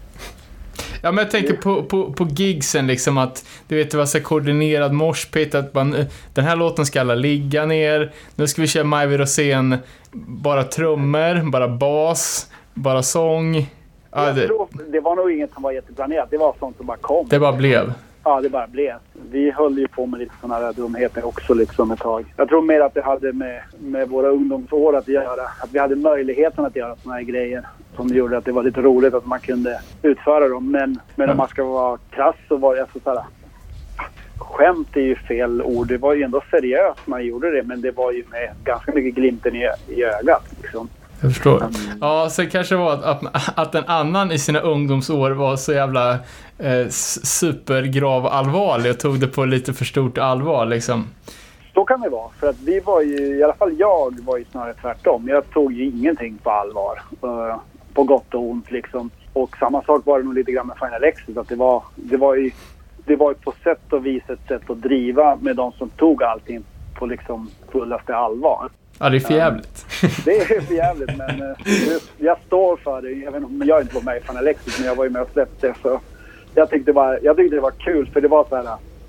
Ja, men jag tänker på, på, på gigsen liksom, att du vet, det var så koordinerad morspit, att man, den här låten ska alla ligga ner, nu ska vi köra Majvi Rosén, bara trummor, bara bas, bara sång. Ja, Jag det, tror, det var nog inget som var jätteplanerat, det var sånt som bara kom. det bara blev. Ja, det bara blev. Vi höll ju på med lite sådana här dumheter också liksom ett tag. Jag tror mer att det hade med, med våra ungdomsår att göra. Att vi hade möjligheten att göra sådana här grejer som gjorde att det var lite roligt att man kunde utföra dem. Men, men om man ska vara krass så var det alltså såhär... Skämt är ju fel ord. Det var ju ändå seriöst man gjorde det, men det var ju med ganska mycket glimten i, i ögat liksom. Jag förstår. Ja, sen kanske det var att, att, att en annan i sina ungdomsår var så jävla eh, supergrav allvarlig och tog det på lite för stort allvar liksom. Så kan det vara, för att vi var ju, i alla fall jag var ju snarare tvärtom. Jag tog ju ingenting på allvar, uh, på gott och ont liksom. Och samma sak var det nog lite grann med Final Exit, att det var, det var ju det var ju på sätt och vis ett sätt att driva med de som tog allting på liksom fullaste allvar. Ja, det är för jävligt. Det är för jävligt, men uh, jag står för det. Jag vet inte om jag inte var med i Final Exit, men jag var ju med och släppte det, så jag tyckte det var, jag tyckte det var kul, för det var så här.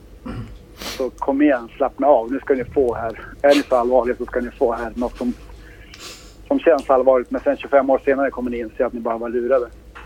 Så kom igen, slappna av. Nu ska ni få här. Är ni så allvarligt så ska ni få här något som, som känns allvarligt. Men sen tjugofem år senare kommer ni inse att ni bara var lurade.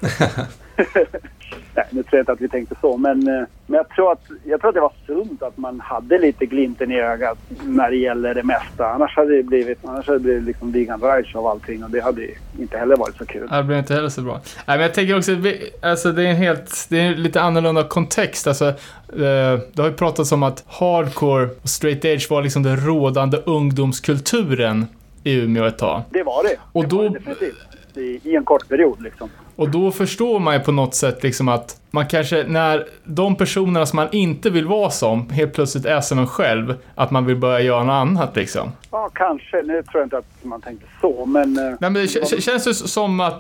Nej, nu tror jag inte att vi tänkte så. Men, men jag, tror att, jag tror att det var sunt att man hade lite glimten i ögat när det gäller det mesta. Annars hade det blivit, annars hade det blivit liksom vegan rice av allting. Och det hade inte heller varit så kul. Ja, det blev inte heller så bra. Nej, men jag tänker också, alltså det är en helt, det är en lite annorlunda kontext. Alltså, det har ju pratats om att hardcore och straight edge var liksom den rådande ungdomskulturen i Umeå ett tag. Det var det. Och det då... var det definitivt. I, I en kort period liksom. Och då förstår man ju på något sätt liksom att man kanske, när de personerna som man inte vill vara som helt plötsligt är som en själv, att man vill börja göra något annat liksom. Ja, kanske. Nu tror jag inte att man tänkte så, men... Nej, men det k- känns det som att,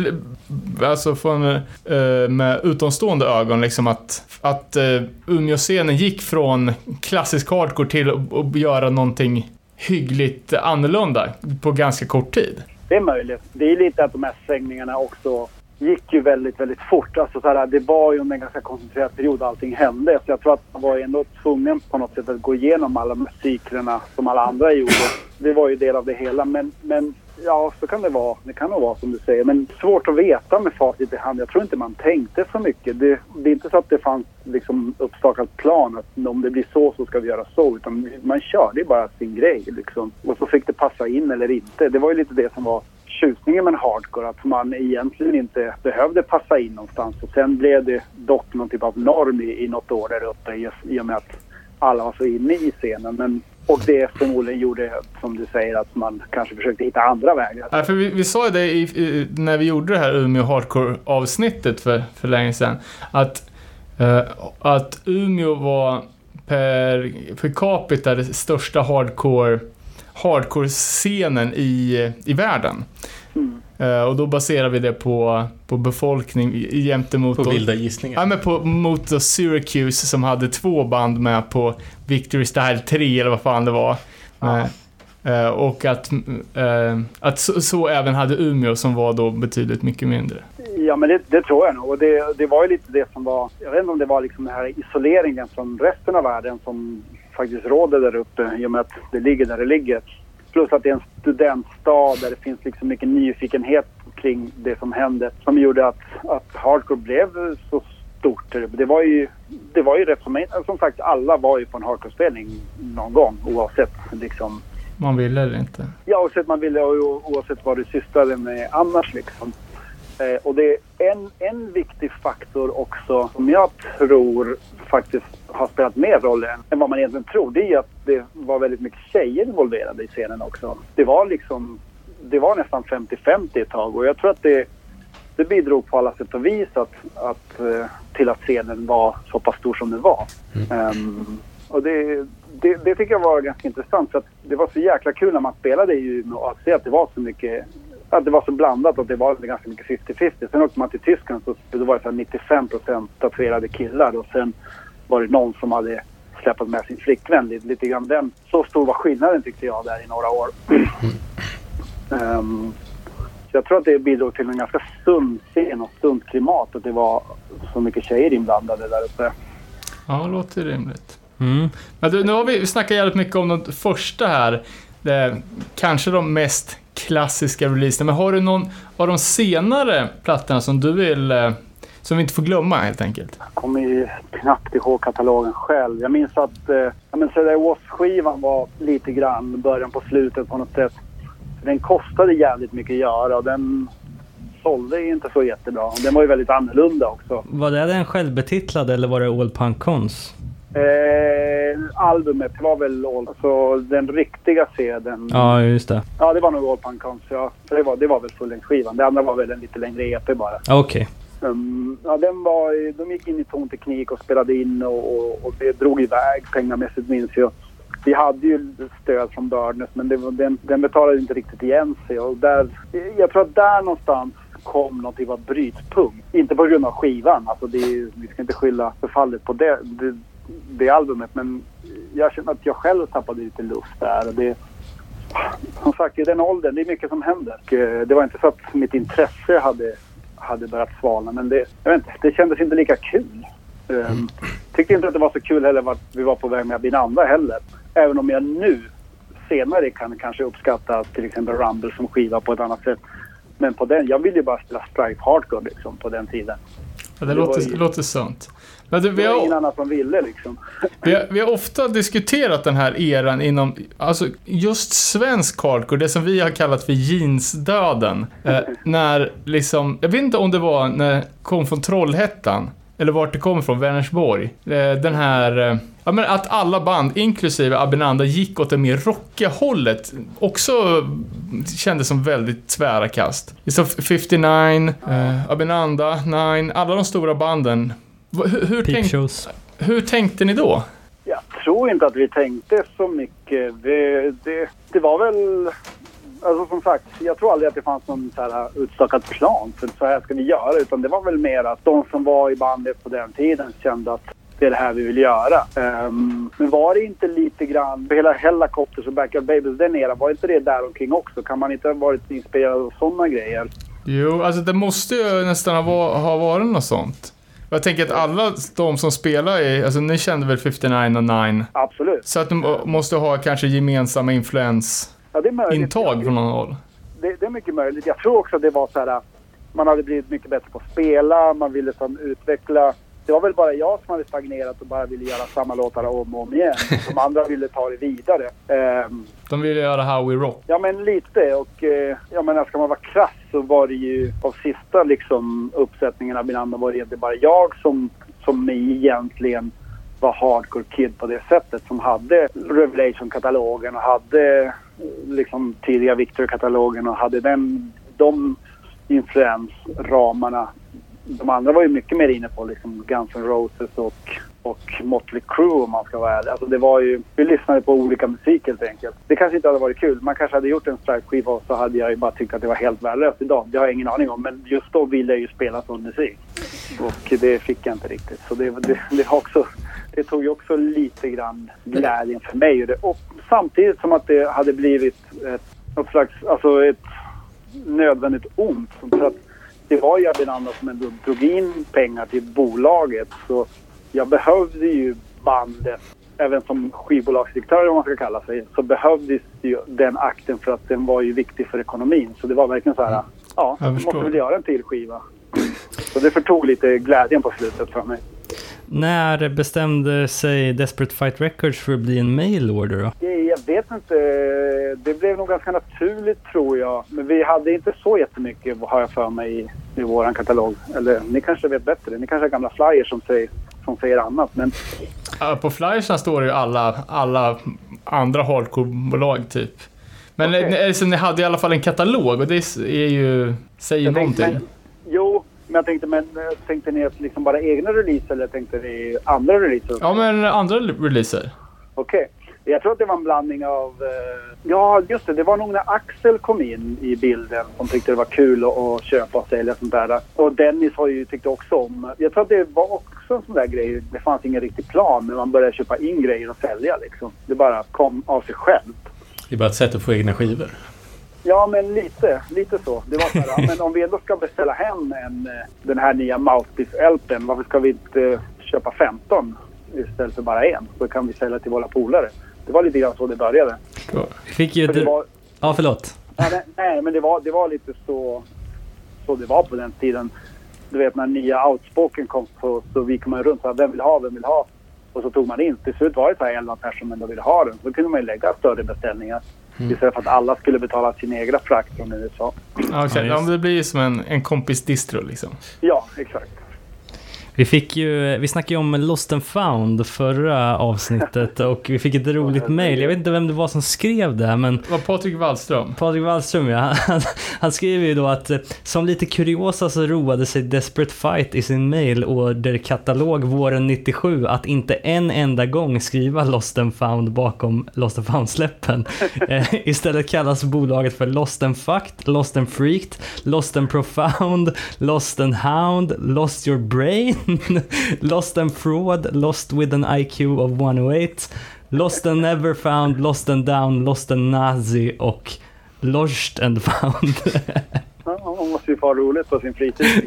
alltså från, med utomstående ögon liksom, att, att Umeå-scenen gick från klassisk hardcore till att, att göra någonting hyggligt annorlunda på ganska kort tid. Det är möjligt. Det är lite att de här svängningarna också gick ju väldigt, väldigt fort. Alltså så här, det var ju en ganska koncentrerad period allting hände. Så jag tror att man var ändå tvungen på något sätt att gå igenom alla de cyklerna som alla andra gjorde. Det var ju del av det hela. Men, men ja, så kan det vara. Det kan nog vara som du säger. Men svårt att veta med facit i hand. Jag tror inte man tänkte så mycket. Det, det är inte så att det fanns liksom uppstakat plan att om det blir så så ska vi göra så. Utan man körde bara sin grej liksom. Och så fick det passa in eller inte. Det var ju lite det som var tjusningen med hardcore, att man egentligen inte behövde passa in någonstans. Och sen blev det dock någon typ av norm i, i något år där uppe i, i och med att alla var så inne i scenen. Men, och det förmodligen gjorde, som du säger, att man kanske försökte hitta andra vägar. Ja, för vi, vi sa det i, i, när vi gjorde det här Umeå Hardcore-avsnittet för, för länge sedan, att, uh, att Umeå var per, per capita det största hardcore hardcore-scenen i, i världen. Mm. Uh, och då baserar vi det på, på befolkning jämte mot... På då, vilda gissningar. Ja, men på, mot då Syracuse som hade två band med på Victory Style tre eller vad fan det var. Ja. Uh, och att, uh, att så, så även hade Umeå som var då betydligt mycket mindre. Ja, men det, det tror jag nog. Och det, det var ju lite det som var... Jag vet inte om det var liksom den här isoleringen från resten av världen som faktiskt råder där uppe i och med att det ligger där det ligger. Plus att det är en studentstad där det finns liksom mycket nyfikenhet kring det som hände som gjorde att, att hardcore blev så stort. Det var ju, det var ju rätt som, som sagt, alla var ju på en hardcore-spelning någon gång oavsett liksom. Man ville eller inte. Ja, oavsett man ville och oavsett vad du sysslade med annars liksom. Eh, och det är en, en viktig faktor också som jag tror faktiskt har spelat mer roll än, än vad man egentligen tror. Det är att det var väldigt mycket tjejer involverade i scenen också. Det var liksom, det var nästan femtio femtio ett tag och jag tror att det, det bidrog på alla sätt och vis att, att, uh, till att scenen var så pass stor som den var. Mm. Um, och det, det, det tycker jag var ganska intressant för att det var så jäkla kul när man spelade i Umeå att se att det var så mycket, att det var så blandat och att det var ganska mycket femtio femtio. Sen åkte man till Tyskland så det var det så nittiofem procent tatuerade killar och sen var det någon som hade släppt med sin flickvän lite, lite grann. Den, så stor var skillnaden tyckte jag där i några år. um, så jag tror att det bidrog till en ganska sund scen och sunt klimat att det var så mycket tjejer inblandade där uppe. Ja, det låter rimligt. Mm. Men du, nu har vi snackat jävligt mycket om de första här. Det, kanske de mest klassiska releaserna. Men har du någon av de senare plattorna som du vill, som vi inte får glömma helt enkelt? Jag kommer ju knappt ihåg katalogen själv. Jag minns att eh, ja, men så där Wasp-skivan var lite grann början på slutet på något sätt. Den kostade jävligt mycket att göra och den sålde inte så jättebra. Och den var ju väldigt annorlunda också. Var det den självbetitlad eller var det All Punk Cons? Eh, albumet var väl all, alltså den riktiga sedeln. Ja, just det. Ja, det var nog All Punk Cons, ja. Så det var, det var väl fullängdsskivan. Det andra var väl en lite längre E P bara. Okej. Okay. Um, ja, den var, de gick in i tonteknik och spelade in och, och, och det drog iväg pengamässigt minns jag. Vi hade ju stöd från Burness men det var, den, den betalade inte riktigt igen sig och där, jag tror att där någonstans kom något till var brytpunkt. Inte på grund av skivan, alltså det, vi ska inte skylla förfallet på det, det, det albumet men jag känner att jag själv tappade lite luft där och det, som sagt i den åldern, det är mycket som händer. Och det var inte så att mitt intresse hade hade börjat svalna men det, jag vet inte, det kändes inte lika kul. Um, tyckte inte att det var så kul heller vart vi var på väg med Abinanda heller. Även om jag nu senare kan kanske uppskatta till exempel Rumble som skiva på ett annat sätt. Men på den, jag ville ju bara spela Strife Hardcore liksom på den tiden. Ja, det, det låter, ju, låter sant. Men det, vi det var har, ingen annan som ville liksom. Vi har, vi har ofta diskuterat den här eran inom, alltså just svensk hardcore, det som vi har kallat för jeansdöden. Eh, när liksom, jag vet inte om det var när det kom från Trollhättan eller vart det kommer från, Vänersborg. Eh, den här, eh, ja men att alla band, inklusive Abinanda, gick åt det mer rockiga hållet. Också kändes som väldigt tvära kast. Så femtionio, eh, Abinanda, Nine, alla de stora banden. Hur, hur, tänk, hur tänkte ni då? Jag tror inte att vi tänkte så mycket. Det, det, det var väl... Alltså som sagt, jag tror aldrig att det fanns någon så här utstakad plan för så här ska vi göra. Utan det var väl mer att de som var i bandet på den tiden kände att det är det här vi vill göra. Um, men var det inte lite grann, hela Hellacopters och Backyard Babies där nere, var inte det där omkring också? Kan man inte ha varit inspirerad av sådana grejer? Jo, alltså det måste ju nästan ha, ha varit något sånt. Jag tänker att alla de som spelar i, alltså ni kände väl femtionio och Nine? Absolut. Så att de måste ha kanske gemensamma influens ja, det är möjligt. intag från någon håll. Det, det är mycket möjligt. Jag tror också att det var så här, man hade blivit mycket bättre på att spela, man ville som utveckla. Det var väl bara jag som hade stagnerat och bara ville göra samma låtar om och om igen. De andra ville ta det vidare. Um, de ville göra How We Rock. Ja, men lite. Och uh, jag menar, ska man vara krass så var det ju av sista liksom, uppsättningen av min andra var det egentligen bara jag som, som egentligen var hardcore kid på det sättet. Som hade Revelation-katalogen och hade liksom tidiga Victor-katalogen och hade den, de influensramarna. De andra var ju mycket mer inne på liksom Guns N' Roses och, och Motley Crue om man ska vara ärlig. Alltså det var ju, vi lyssnade på olika musik helt enkelt. Det kanske inte hade varit kul. Man kanske hade gjort en Stripe-skiva och så hade jag ju bara tyckt att det var helt värdelöst idag. Det har jag ingen aning om, men just då ville jag ju spela sån musik. Och det fick jag inte riktigt. Så det, det, det, också, det tog ju också lite grann glädjen för mig. Och, det, och samtidigt som att det hade blivit ett, något slags, alltså ett nödvändigt ont. För att det var ju Abinanda som ändå drog in pengar till bolaget, så jag behövde ju bandet, även som skivbolagsdirektör om man ska kalla sig, så behövdes ju den akten för att den var ju viktig för ekonomin. Så det var verkligen så här, ja, Jag måste förstår. väl göra en till skiva. Så det förtog lite glädjen på slutet för mig. När bestämde sig Desperate Fight Records för att bli en mail order då? Det- Jag vet inte. Det blev nog ganska naturligt tror jag. Men vi hade inte så jättemycket, har jag för mig, i, i våran katalog. Eller ni kanske vet bättre. Ni kanske har gamla flyers som säger, som säger annat. Men Ja, på flyersen står det ju alla, alla andra hardcore-bolag typ. Men Okej. okay. alltså, ni hade i alla fall en katalog och det är ju, säger jag tänkte, någonting. men, jo, men jag tänkte, men tänkte ni att liksom bara egna releaser eller tänkte ni andra releaser? Ja, men andra releaser. Okej. Jag tror att det var en blandning av... Eh, ja, just det. Det var nog när Axel kom in i bilden som tyckte det var kul att, att köpa och sälja sånt där. Och Dennis har ju tyckt också om... Jag tror att det var också en sån där grej. Det fanns ingen riktig plan när man började köpa in grejer och sälja liksom. Det bara kom av sig själv. Det är bara ett sätt att få egna skivor. Ja, men lite. Lite så. Det var så här, men om vi ändå ska beställa hem en, eh, den här nya Mouthpiece-L P:n, varför ska vi inte eh, köpa femton istället för bara en? Så kan vi sälja till våra polare. Det var lite grann så det började. Vi fick ju... För det var, Ja, förlåt. ja, nej, nej, men det var, det var lite så, så det var på den tiden. Du vet, när nya Outspoken kom så, så gick man runt och sa, vem vill ha, vem vill ha? Och så tog man in. Till slut var det så här elva personer som ändå ville ha den. Så kunde man ju lägga större beställningar. Mm. Istället för att alla skulle betala sin egna frakt från U S A. Ja, okay. Ja, Ja, just. det blir ju som en, en kompis distro liksom. Ja, exakt. Vi fick ju, vi snackade ju om Lost and Found förra avsnittet och vi fick ett roligt mejl. Jag vet inte vem det var som skrev det, men Det var Patrik Wallström. Patrik Wallström, ja. Han, han skrev ju då att eh, som lite kuriosa så roade sig Desperate Fight i sin mail-order-katalog våren nittiosju att inte en enda gång skriva Lost and Found bakom Lost and Found-släppen. Eh, istället kallas bolaget för Lost and Fucked, Lost and Freaked, Lost and Profound, Lost and Hound, Lost Your Brain, Lost and Fraud, Lost with an I Q of one oh eight, Lost and Never Found, Lost and Down, Lost and Nazi och Lost and Found. Ja, man måste ju få ha roligt på sin fritid.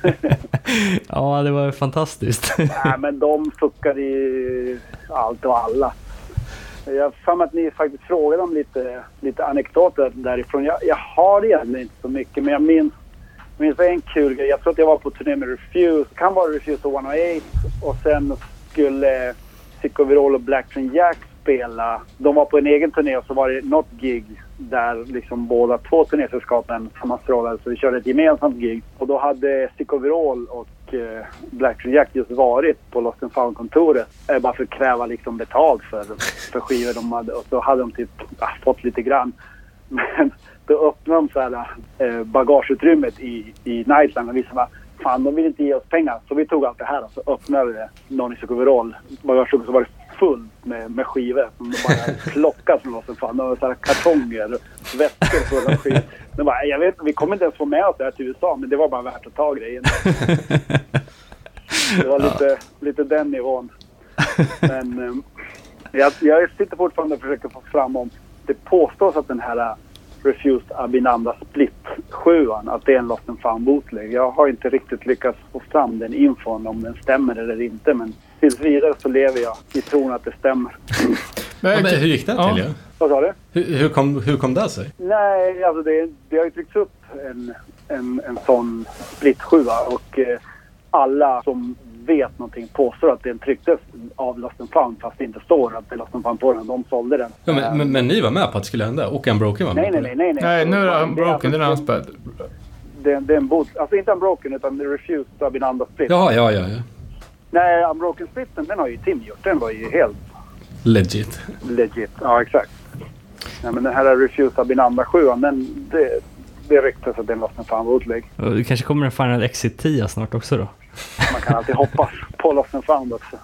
Ja, det var fantastiskt. Nej, men de fuckade ju allt och alla. Jag har för mig att ni faktiskt frågade om lite, lite anekdoter därifrån. Jag, jag har egentligen inte så mycket, men jag minns, jag minns en kul grej. Jag tror att jag var på turné med Refuse. Det kan vara Refuse och one oh eight. Och sen skulle Sick Overall och Black Train Jack spela. De var på en egen turné och så var det något gig där liksom båda två turnésällskapen sammanstrålade. Så vi körde ett gemensamt gig. Och då hade Sick Overall och eh, Black Train Jack just varit på Lost and Found-kontoret. Eh, bara för att kräva liksom betalt för, för skivor de hade. Och så hade de typ ah, fått lite grann. Men då öppnade de så här, eh, bagageutrymmet i, i Nightline och vi sa, fan, de vill inte ge oss pengar. Så vi tog allt det här och så öppnade någon i Sick Overall bagageutrymmet, så var det fullt med, med skivor som de bara plockade från oss. Fan, det var så här kartonger, väskor fulla av skivor. De bara, jag vet, vi kommer inte ens få med oss det här till U S A, men det var bara värt att ta grejen. Det var lite, ja. lite den nivån. Men um, jag, jag sitter fortfarande och försöker få fram om det påstås att den här Refused Abinanda Split sjuan, att det är en Lost and Found bootleg. Jag har inte riktigt lyckats få fram den infon om den stämmer eller inte, men tills vidare så lever jag i tron att det stämmer. Men, ja, men hur gick det ja. till? Ja? Vad sa du? Hur, hur, kom, hur kom det sig? Nej, alltså det, det har ju tryckts upp en, en, en sån Split sjua och eh, alla som vet någonting påstår att den trycktes av Lost and Found fast det inte står att det är Lost and Found på den. De sålde den. Ja, men, men, men ni var med på att det skulle hända och Unbroken var med nej, på nej, det? nej, nej. Nej, nu är det Unbroken, det är hans det, det, det är en bot. Alltså inte Unbroken utan The Refused Abinanda Split. Jaha, ja, ja, ja. Nej, Unbroken Splitten, den har ju Tim gjort. Den var ju helt Legit. legit. Ja, exakt. Ja, men den här Refused Abinanda sjuan, den, det, det ryktas att den Lost and Found bootleg. Det kanske kommer en Final Exit tio snart också då. Man kan alltid hoppas på Lost and Found också.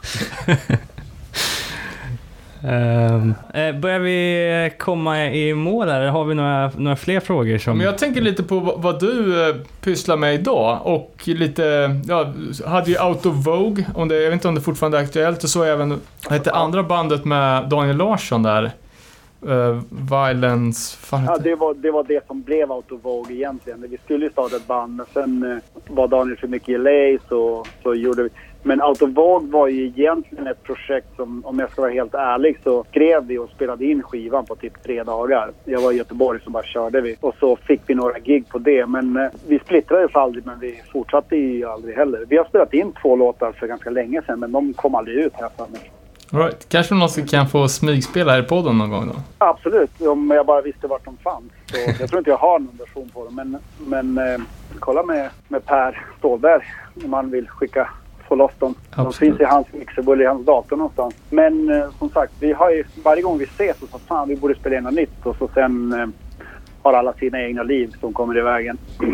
um, eh, börjar vi komma i mål här? Har vi några, några fler frågor? Som... Men jag tänker lite på vad, vad du eh, pysslar med idag och lite, ja, hade ju Out of Vogue, om det, jag vet inte om det fortfarande är aktuellt, och så även, vad heter andra bandet med Daniel Larsson där? Uh, Violence, fan ja, det var, det var det som blev Out of Vogue egentligen. Vi skulle ju starta ett band, men sen uh, var Daniel för mycket i L A, så, så gjorde vi... Men Out of Vogue var ju egentligen ett projekt som, om jag ska vara helt ärlig, så skrev vi och spelade in skivan på typ tre dagar. Jag var i Göteborg så bara körde vi. Och så fick vi några gig på det. Men eh, vi splittrades aldrig, men vi fortsatte ju aldrig heller. Vi har spelat in två låtar för ganska länge sedan, men de kom aldrig ut här för mig. All right. Kanske någon som kan få smygspela här i podden någon gång då? Absolut, om jag bara visste vart de fanns. Så jag tror inte jag har någon version på dem. Men, men eh, kolla med, med Per Stålberg om man vill skicka, få loss dem. Absolut. De finns i hans mixerbull i hans dator någonstans. Men eh, som sagt, vi har ju, varje gång vi ses så sa fan vi borde spela in något nytt. Och så sen eh, har alla sina egna liv som kommer i vägen.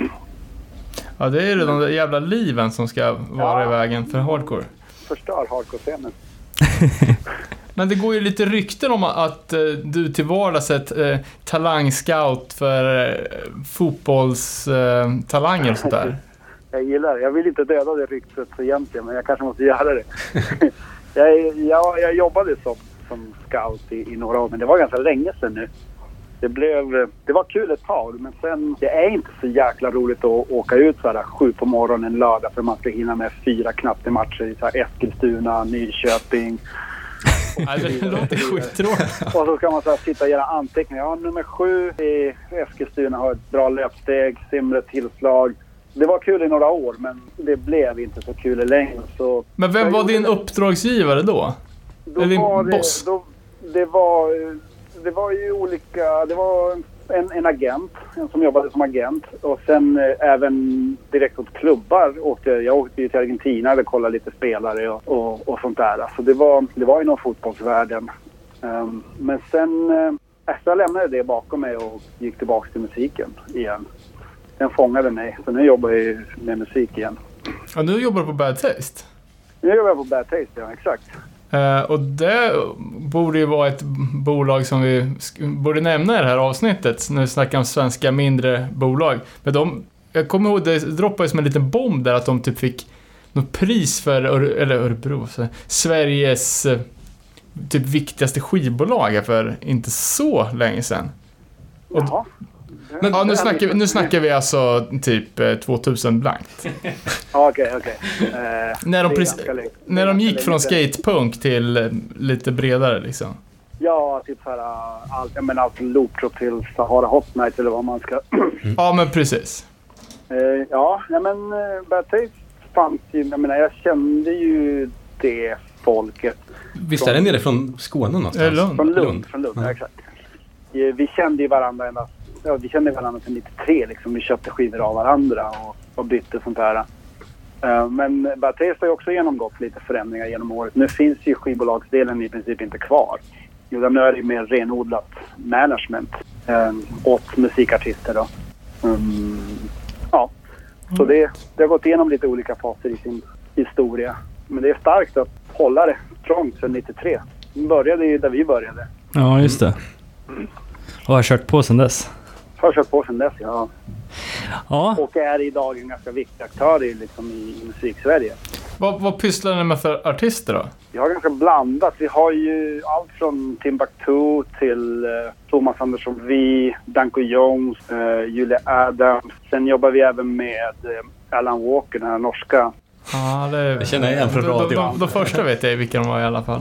Ja, det är ju de där jävla liven som ska vara Ja. i vägen för hardcore. Förstör hardcore-scenen. Men det går ju lite rykten om att eh, du till vardags är ett eh, talangscout för eh, fotbollstalanger eh, och sånt där. Jag gillar det. Jag vill inte döda det ryktet egentligen, men jag kanske måste göra det. jag, jag, jag jobbade som, som scout i, i några år, men det var ganska länge sedan nu. Det, blev, det var kul ett tag, men sen det är inte så jäkla roligt att åka ut så här sju på morgonen en lördag för man ska hinna med fyra knappt-matcher i så här Eskilstuna, Nyköping. Nej, det låter skittråkigt. Och så ska man så här sitta och göra anteckningar. Ja, nummer sju i Eskilstuna har ett bra löpsteg, Simre tillslag. Det var kul i några år, men det blev inte så kul i längden. Så Men vem var din uppdragsgivare då? då Eller din var det, boss? Då, det, var, det var ju olika... Det var en, en agent, en som jobbade som agent. Och sen eh, även direkt åt klubbar. Åkte, jag åkte ju till Argentina och kollade lite spelare och, och, och sånt där. Så det var, det var ju någon fotbollsvärlden. Um, men sen... Eh, efter jag lämnade det bakom mig och gick tillbaka till musiken igen. Den fångade mig. Så nu jobbar jag ju med musik igen. Ja, nu jobbar du på Bad Taste. Nu jobbar jag på Bad Taste, ja, exakt. Uh, och det borde ju vara ett bolag som vi sk- borde nämna i det här avsnittet när vi snackar om svenska mindre bolag. Men de, jag kommer ihåg, det droppade som en liten bomb där att de typ fick något pris för Ör- eller Örebro, så, Sveriges uh, typ viktigaste skivbolag för inte så länge sedan. Och, Jaha. men, ja, nu, snackar vi, nu snackar vi alltså typ eh, tvåtusen blankt. Ja, okej, okej. Eh, När de, det är precis, ganska länge- när de det är gick ganska från länge sedan. skatepunk till eh, lite bredare liksom. Ja, typ såhär, allt, jag menar allt Looptrop till Sahara Hot Night eller vad man ska... Ja, men precis. eh, ja, nej men uh, Bad Taste fanns ju, jag menar jag kände ju det folket. Visst är det nere från Skåne någonstans? Eh, Lund. Från Lund, Lund. från Lund, Ja. ja, exakt. Eh, Vi kände ju varandra ända, ja, vi kände varandra sedan nittiotre liksom. Vi köpte skivor av varandra och, och bytte sånt där. Uh, men Bad Taste har ju också genomgått lite förändringar genom året. Nu finns ju skivbolagsdelen i princip inte kvar. Utan nu är det mer renodlat management um, åt musikartister då. Um, ja, så det, det har gått igenom lite olika faser i sin historia. Men det är starkt att hålla det trångt sedan nittiotre. Det började ju där vi började. Ja, just det. Och har kört på sedan dess. Har kört på sedan dess, ja. Ja, Och är idag en ganska viktig aktör i, liksom, i musik-Sverige. Vad, vad pysslar ni med för artister då? Vi har ganska blandat. Vi har ju allt från Timbuktu till uh, Thomas Andersson Vi, Danko Jones, uh, Julia Adams. Sen jobbar vi även med uh, Alan Walker, den här norska. Ja, det, Jag känner igen från de, de, radio. de, de första vet jag vilka de var i alla fall.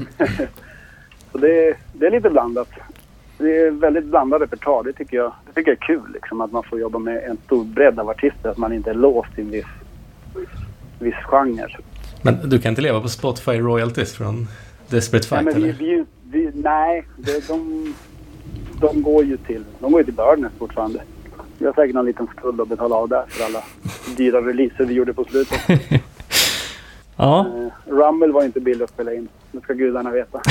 Så det, det är lite blandat. Det är väldigt blandad repertoar. Det tycker jag, det tycker jag är kul, liksom, att man får jobba med en stor bredd av artister. Att man inte är låst i en viss, viss genre. Men du kan inte leva på Spotify royalties från Desperate Fight, Nej, men vi, eller? vi, vi, nej det, de, de går ju till de går ju till Börnes fortfarande. Vi har säkert någon liten skuld att betala av där för alla dyra releaser vi gjorde på slutet. ja. Uh, Rumble var inte billig att spela in. Det ska gudarna veta.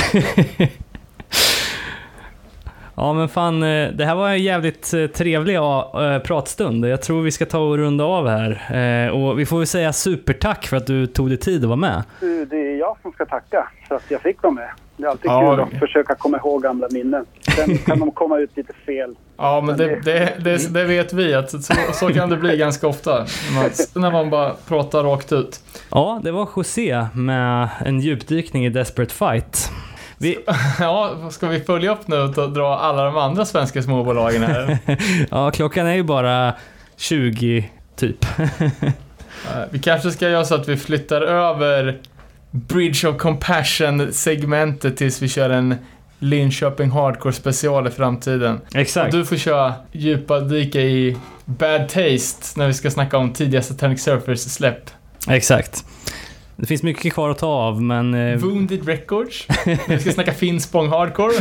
Ja, men fan, eh, det här var en jävligt eh, trevlig eh, pratstund. Jag tror vi ska ta och runda av här. Eh, Och vi får väl säga supertack för att du tog dig tid att vara med. Du, det är jag som ska tacka för att jag fick vara med. Det är alltid Ja, kul att det- försöka komma ihåg gamla minnen. Sen kan de komma ut lite fel. Ja, men det, det, det, det vet vi att så, så kan det bli ganska ofta. När man, när man bara pratar rakt ut. Ja, det var José med en djupdykning i Desperate Fight. Vi, Ja, ska vi följa upp nu och dra alla de andra svenska småbolagen här? ja, klockan är ju bara tjugo typ. Uh, vi kanske ska göra så att vi flyttar över Bridge of Compassion-segmentet tills vi kör en Linköping Hardcore special i framtiden. Exakt. Och du får köra djupa dyka i Bad Taste när vi ska snacka om tidiga Satanic Surfers släpp. Exakt. Det finns mycket kvar att ta av, men... Eh... Wounded Records. Vi ska snacka Finspång Hardcore.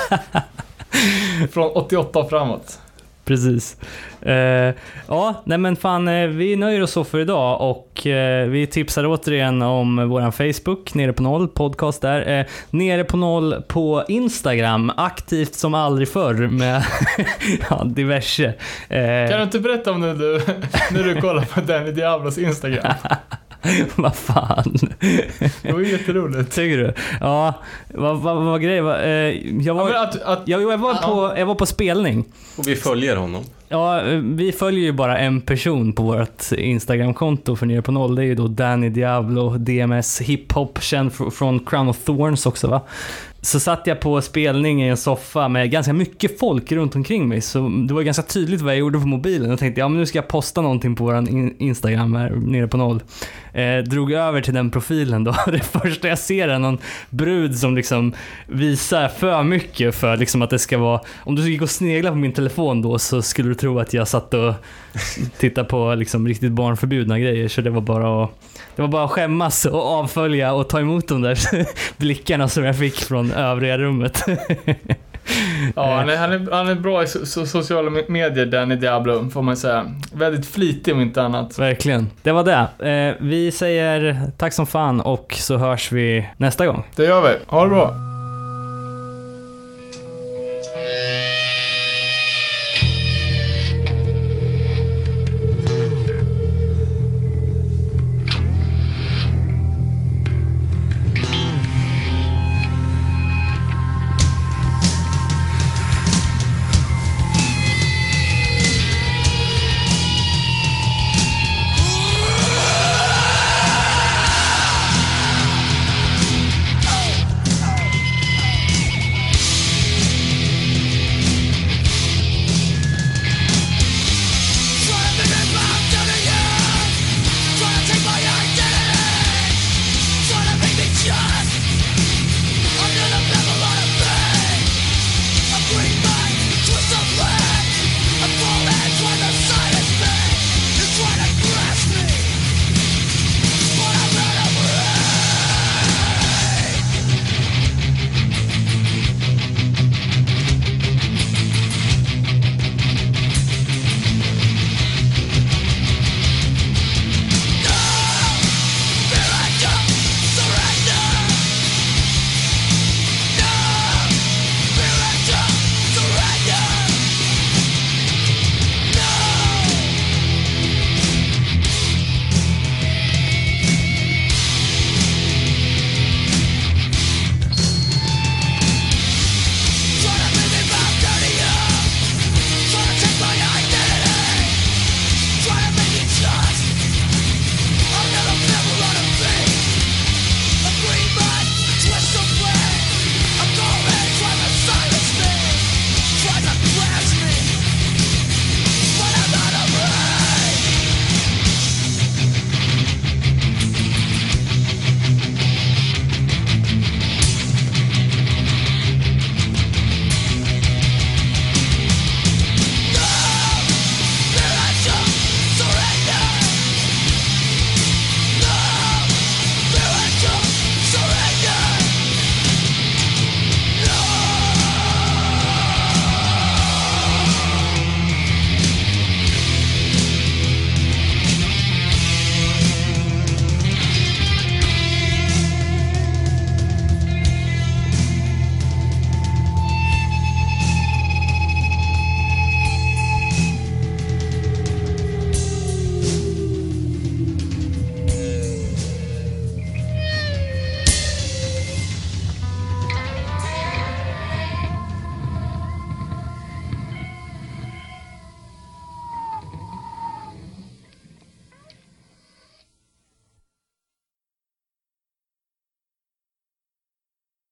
Från åttioåtta och framåt. Precis. Uh, ja, nej men fan, uh, vi nöjer oss så för idag och uh, vi tipsar återigen om våran Facebook, Nere på Noll, podcast där. Uh, Nere på Noll på Instagram, aktivt som aldrig förr med ja, diverse. Uh, kan du inte berätta om när du, när du kollar på Danny Diablos Instagram? Vad fan. Det var jätteroligt. Tycker du? Ja, vad vad vad grej var eh, jag var ja, att, att, jag, jag var ja. på jag var på spelning. Och vi följer honom. Ja, vi följer ju bara en person på vårt Instagram-konto för Nere på Noll. Det är ju då Danny Diablo, D M S hiphop, känd från Crown of Thorns också, va? Så satt jag på spelning i en soffa med ganska mycket folk runt omkring mig. Så det var ganska tydligt vad jag gjorde på mobilen. Jag tänkte, ja men nu ska jag posta någonting på vår Instagram här, Nere på Noll. Eh, drog över till den profilen då. Det första jag ser är någon brud som liksom visar för mycket för liksom att det ska vara... Om du skulle gå och snegla på min telefon då så skulle du tro att jag satt och tittade på liksom riktigt barnförbjudna grejer. Så det var bara att... Det var bara att skämmas och avfölja och ta emot de där blickarna som jag fick från övriga rummet. Ja, han är, han är, han är bra i so- so- sociala medier, Danny Diablo, får man säga. Väldigt flitig om inte annat. Verkligen. Det var det. Eh, vi säger tack som fan och så hörs vi nästa gång. Det gör vi. Ha det bra.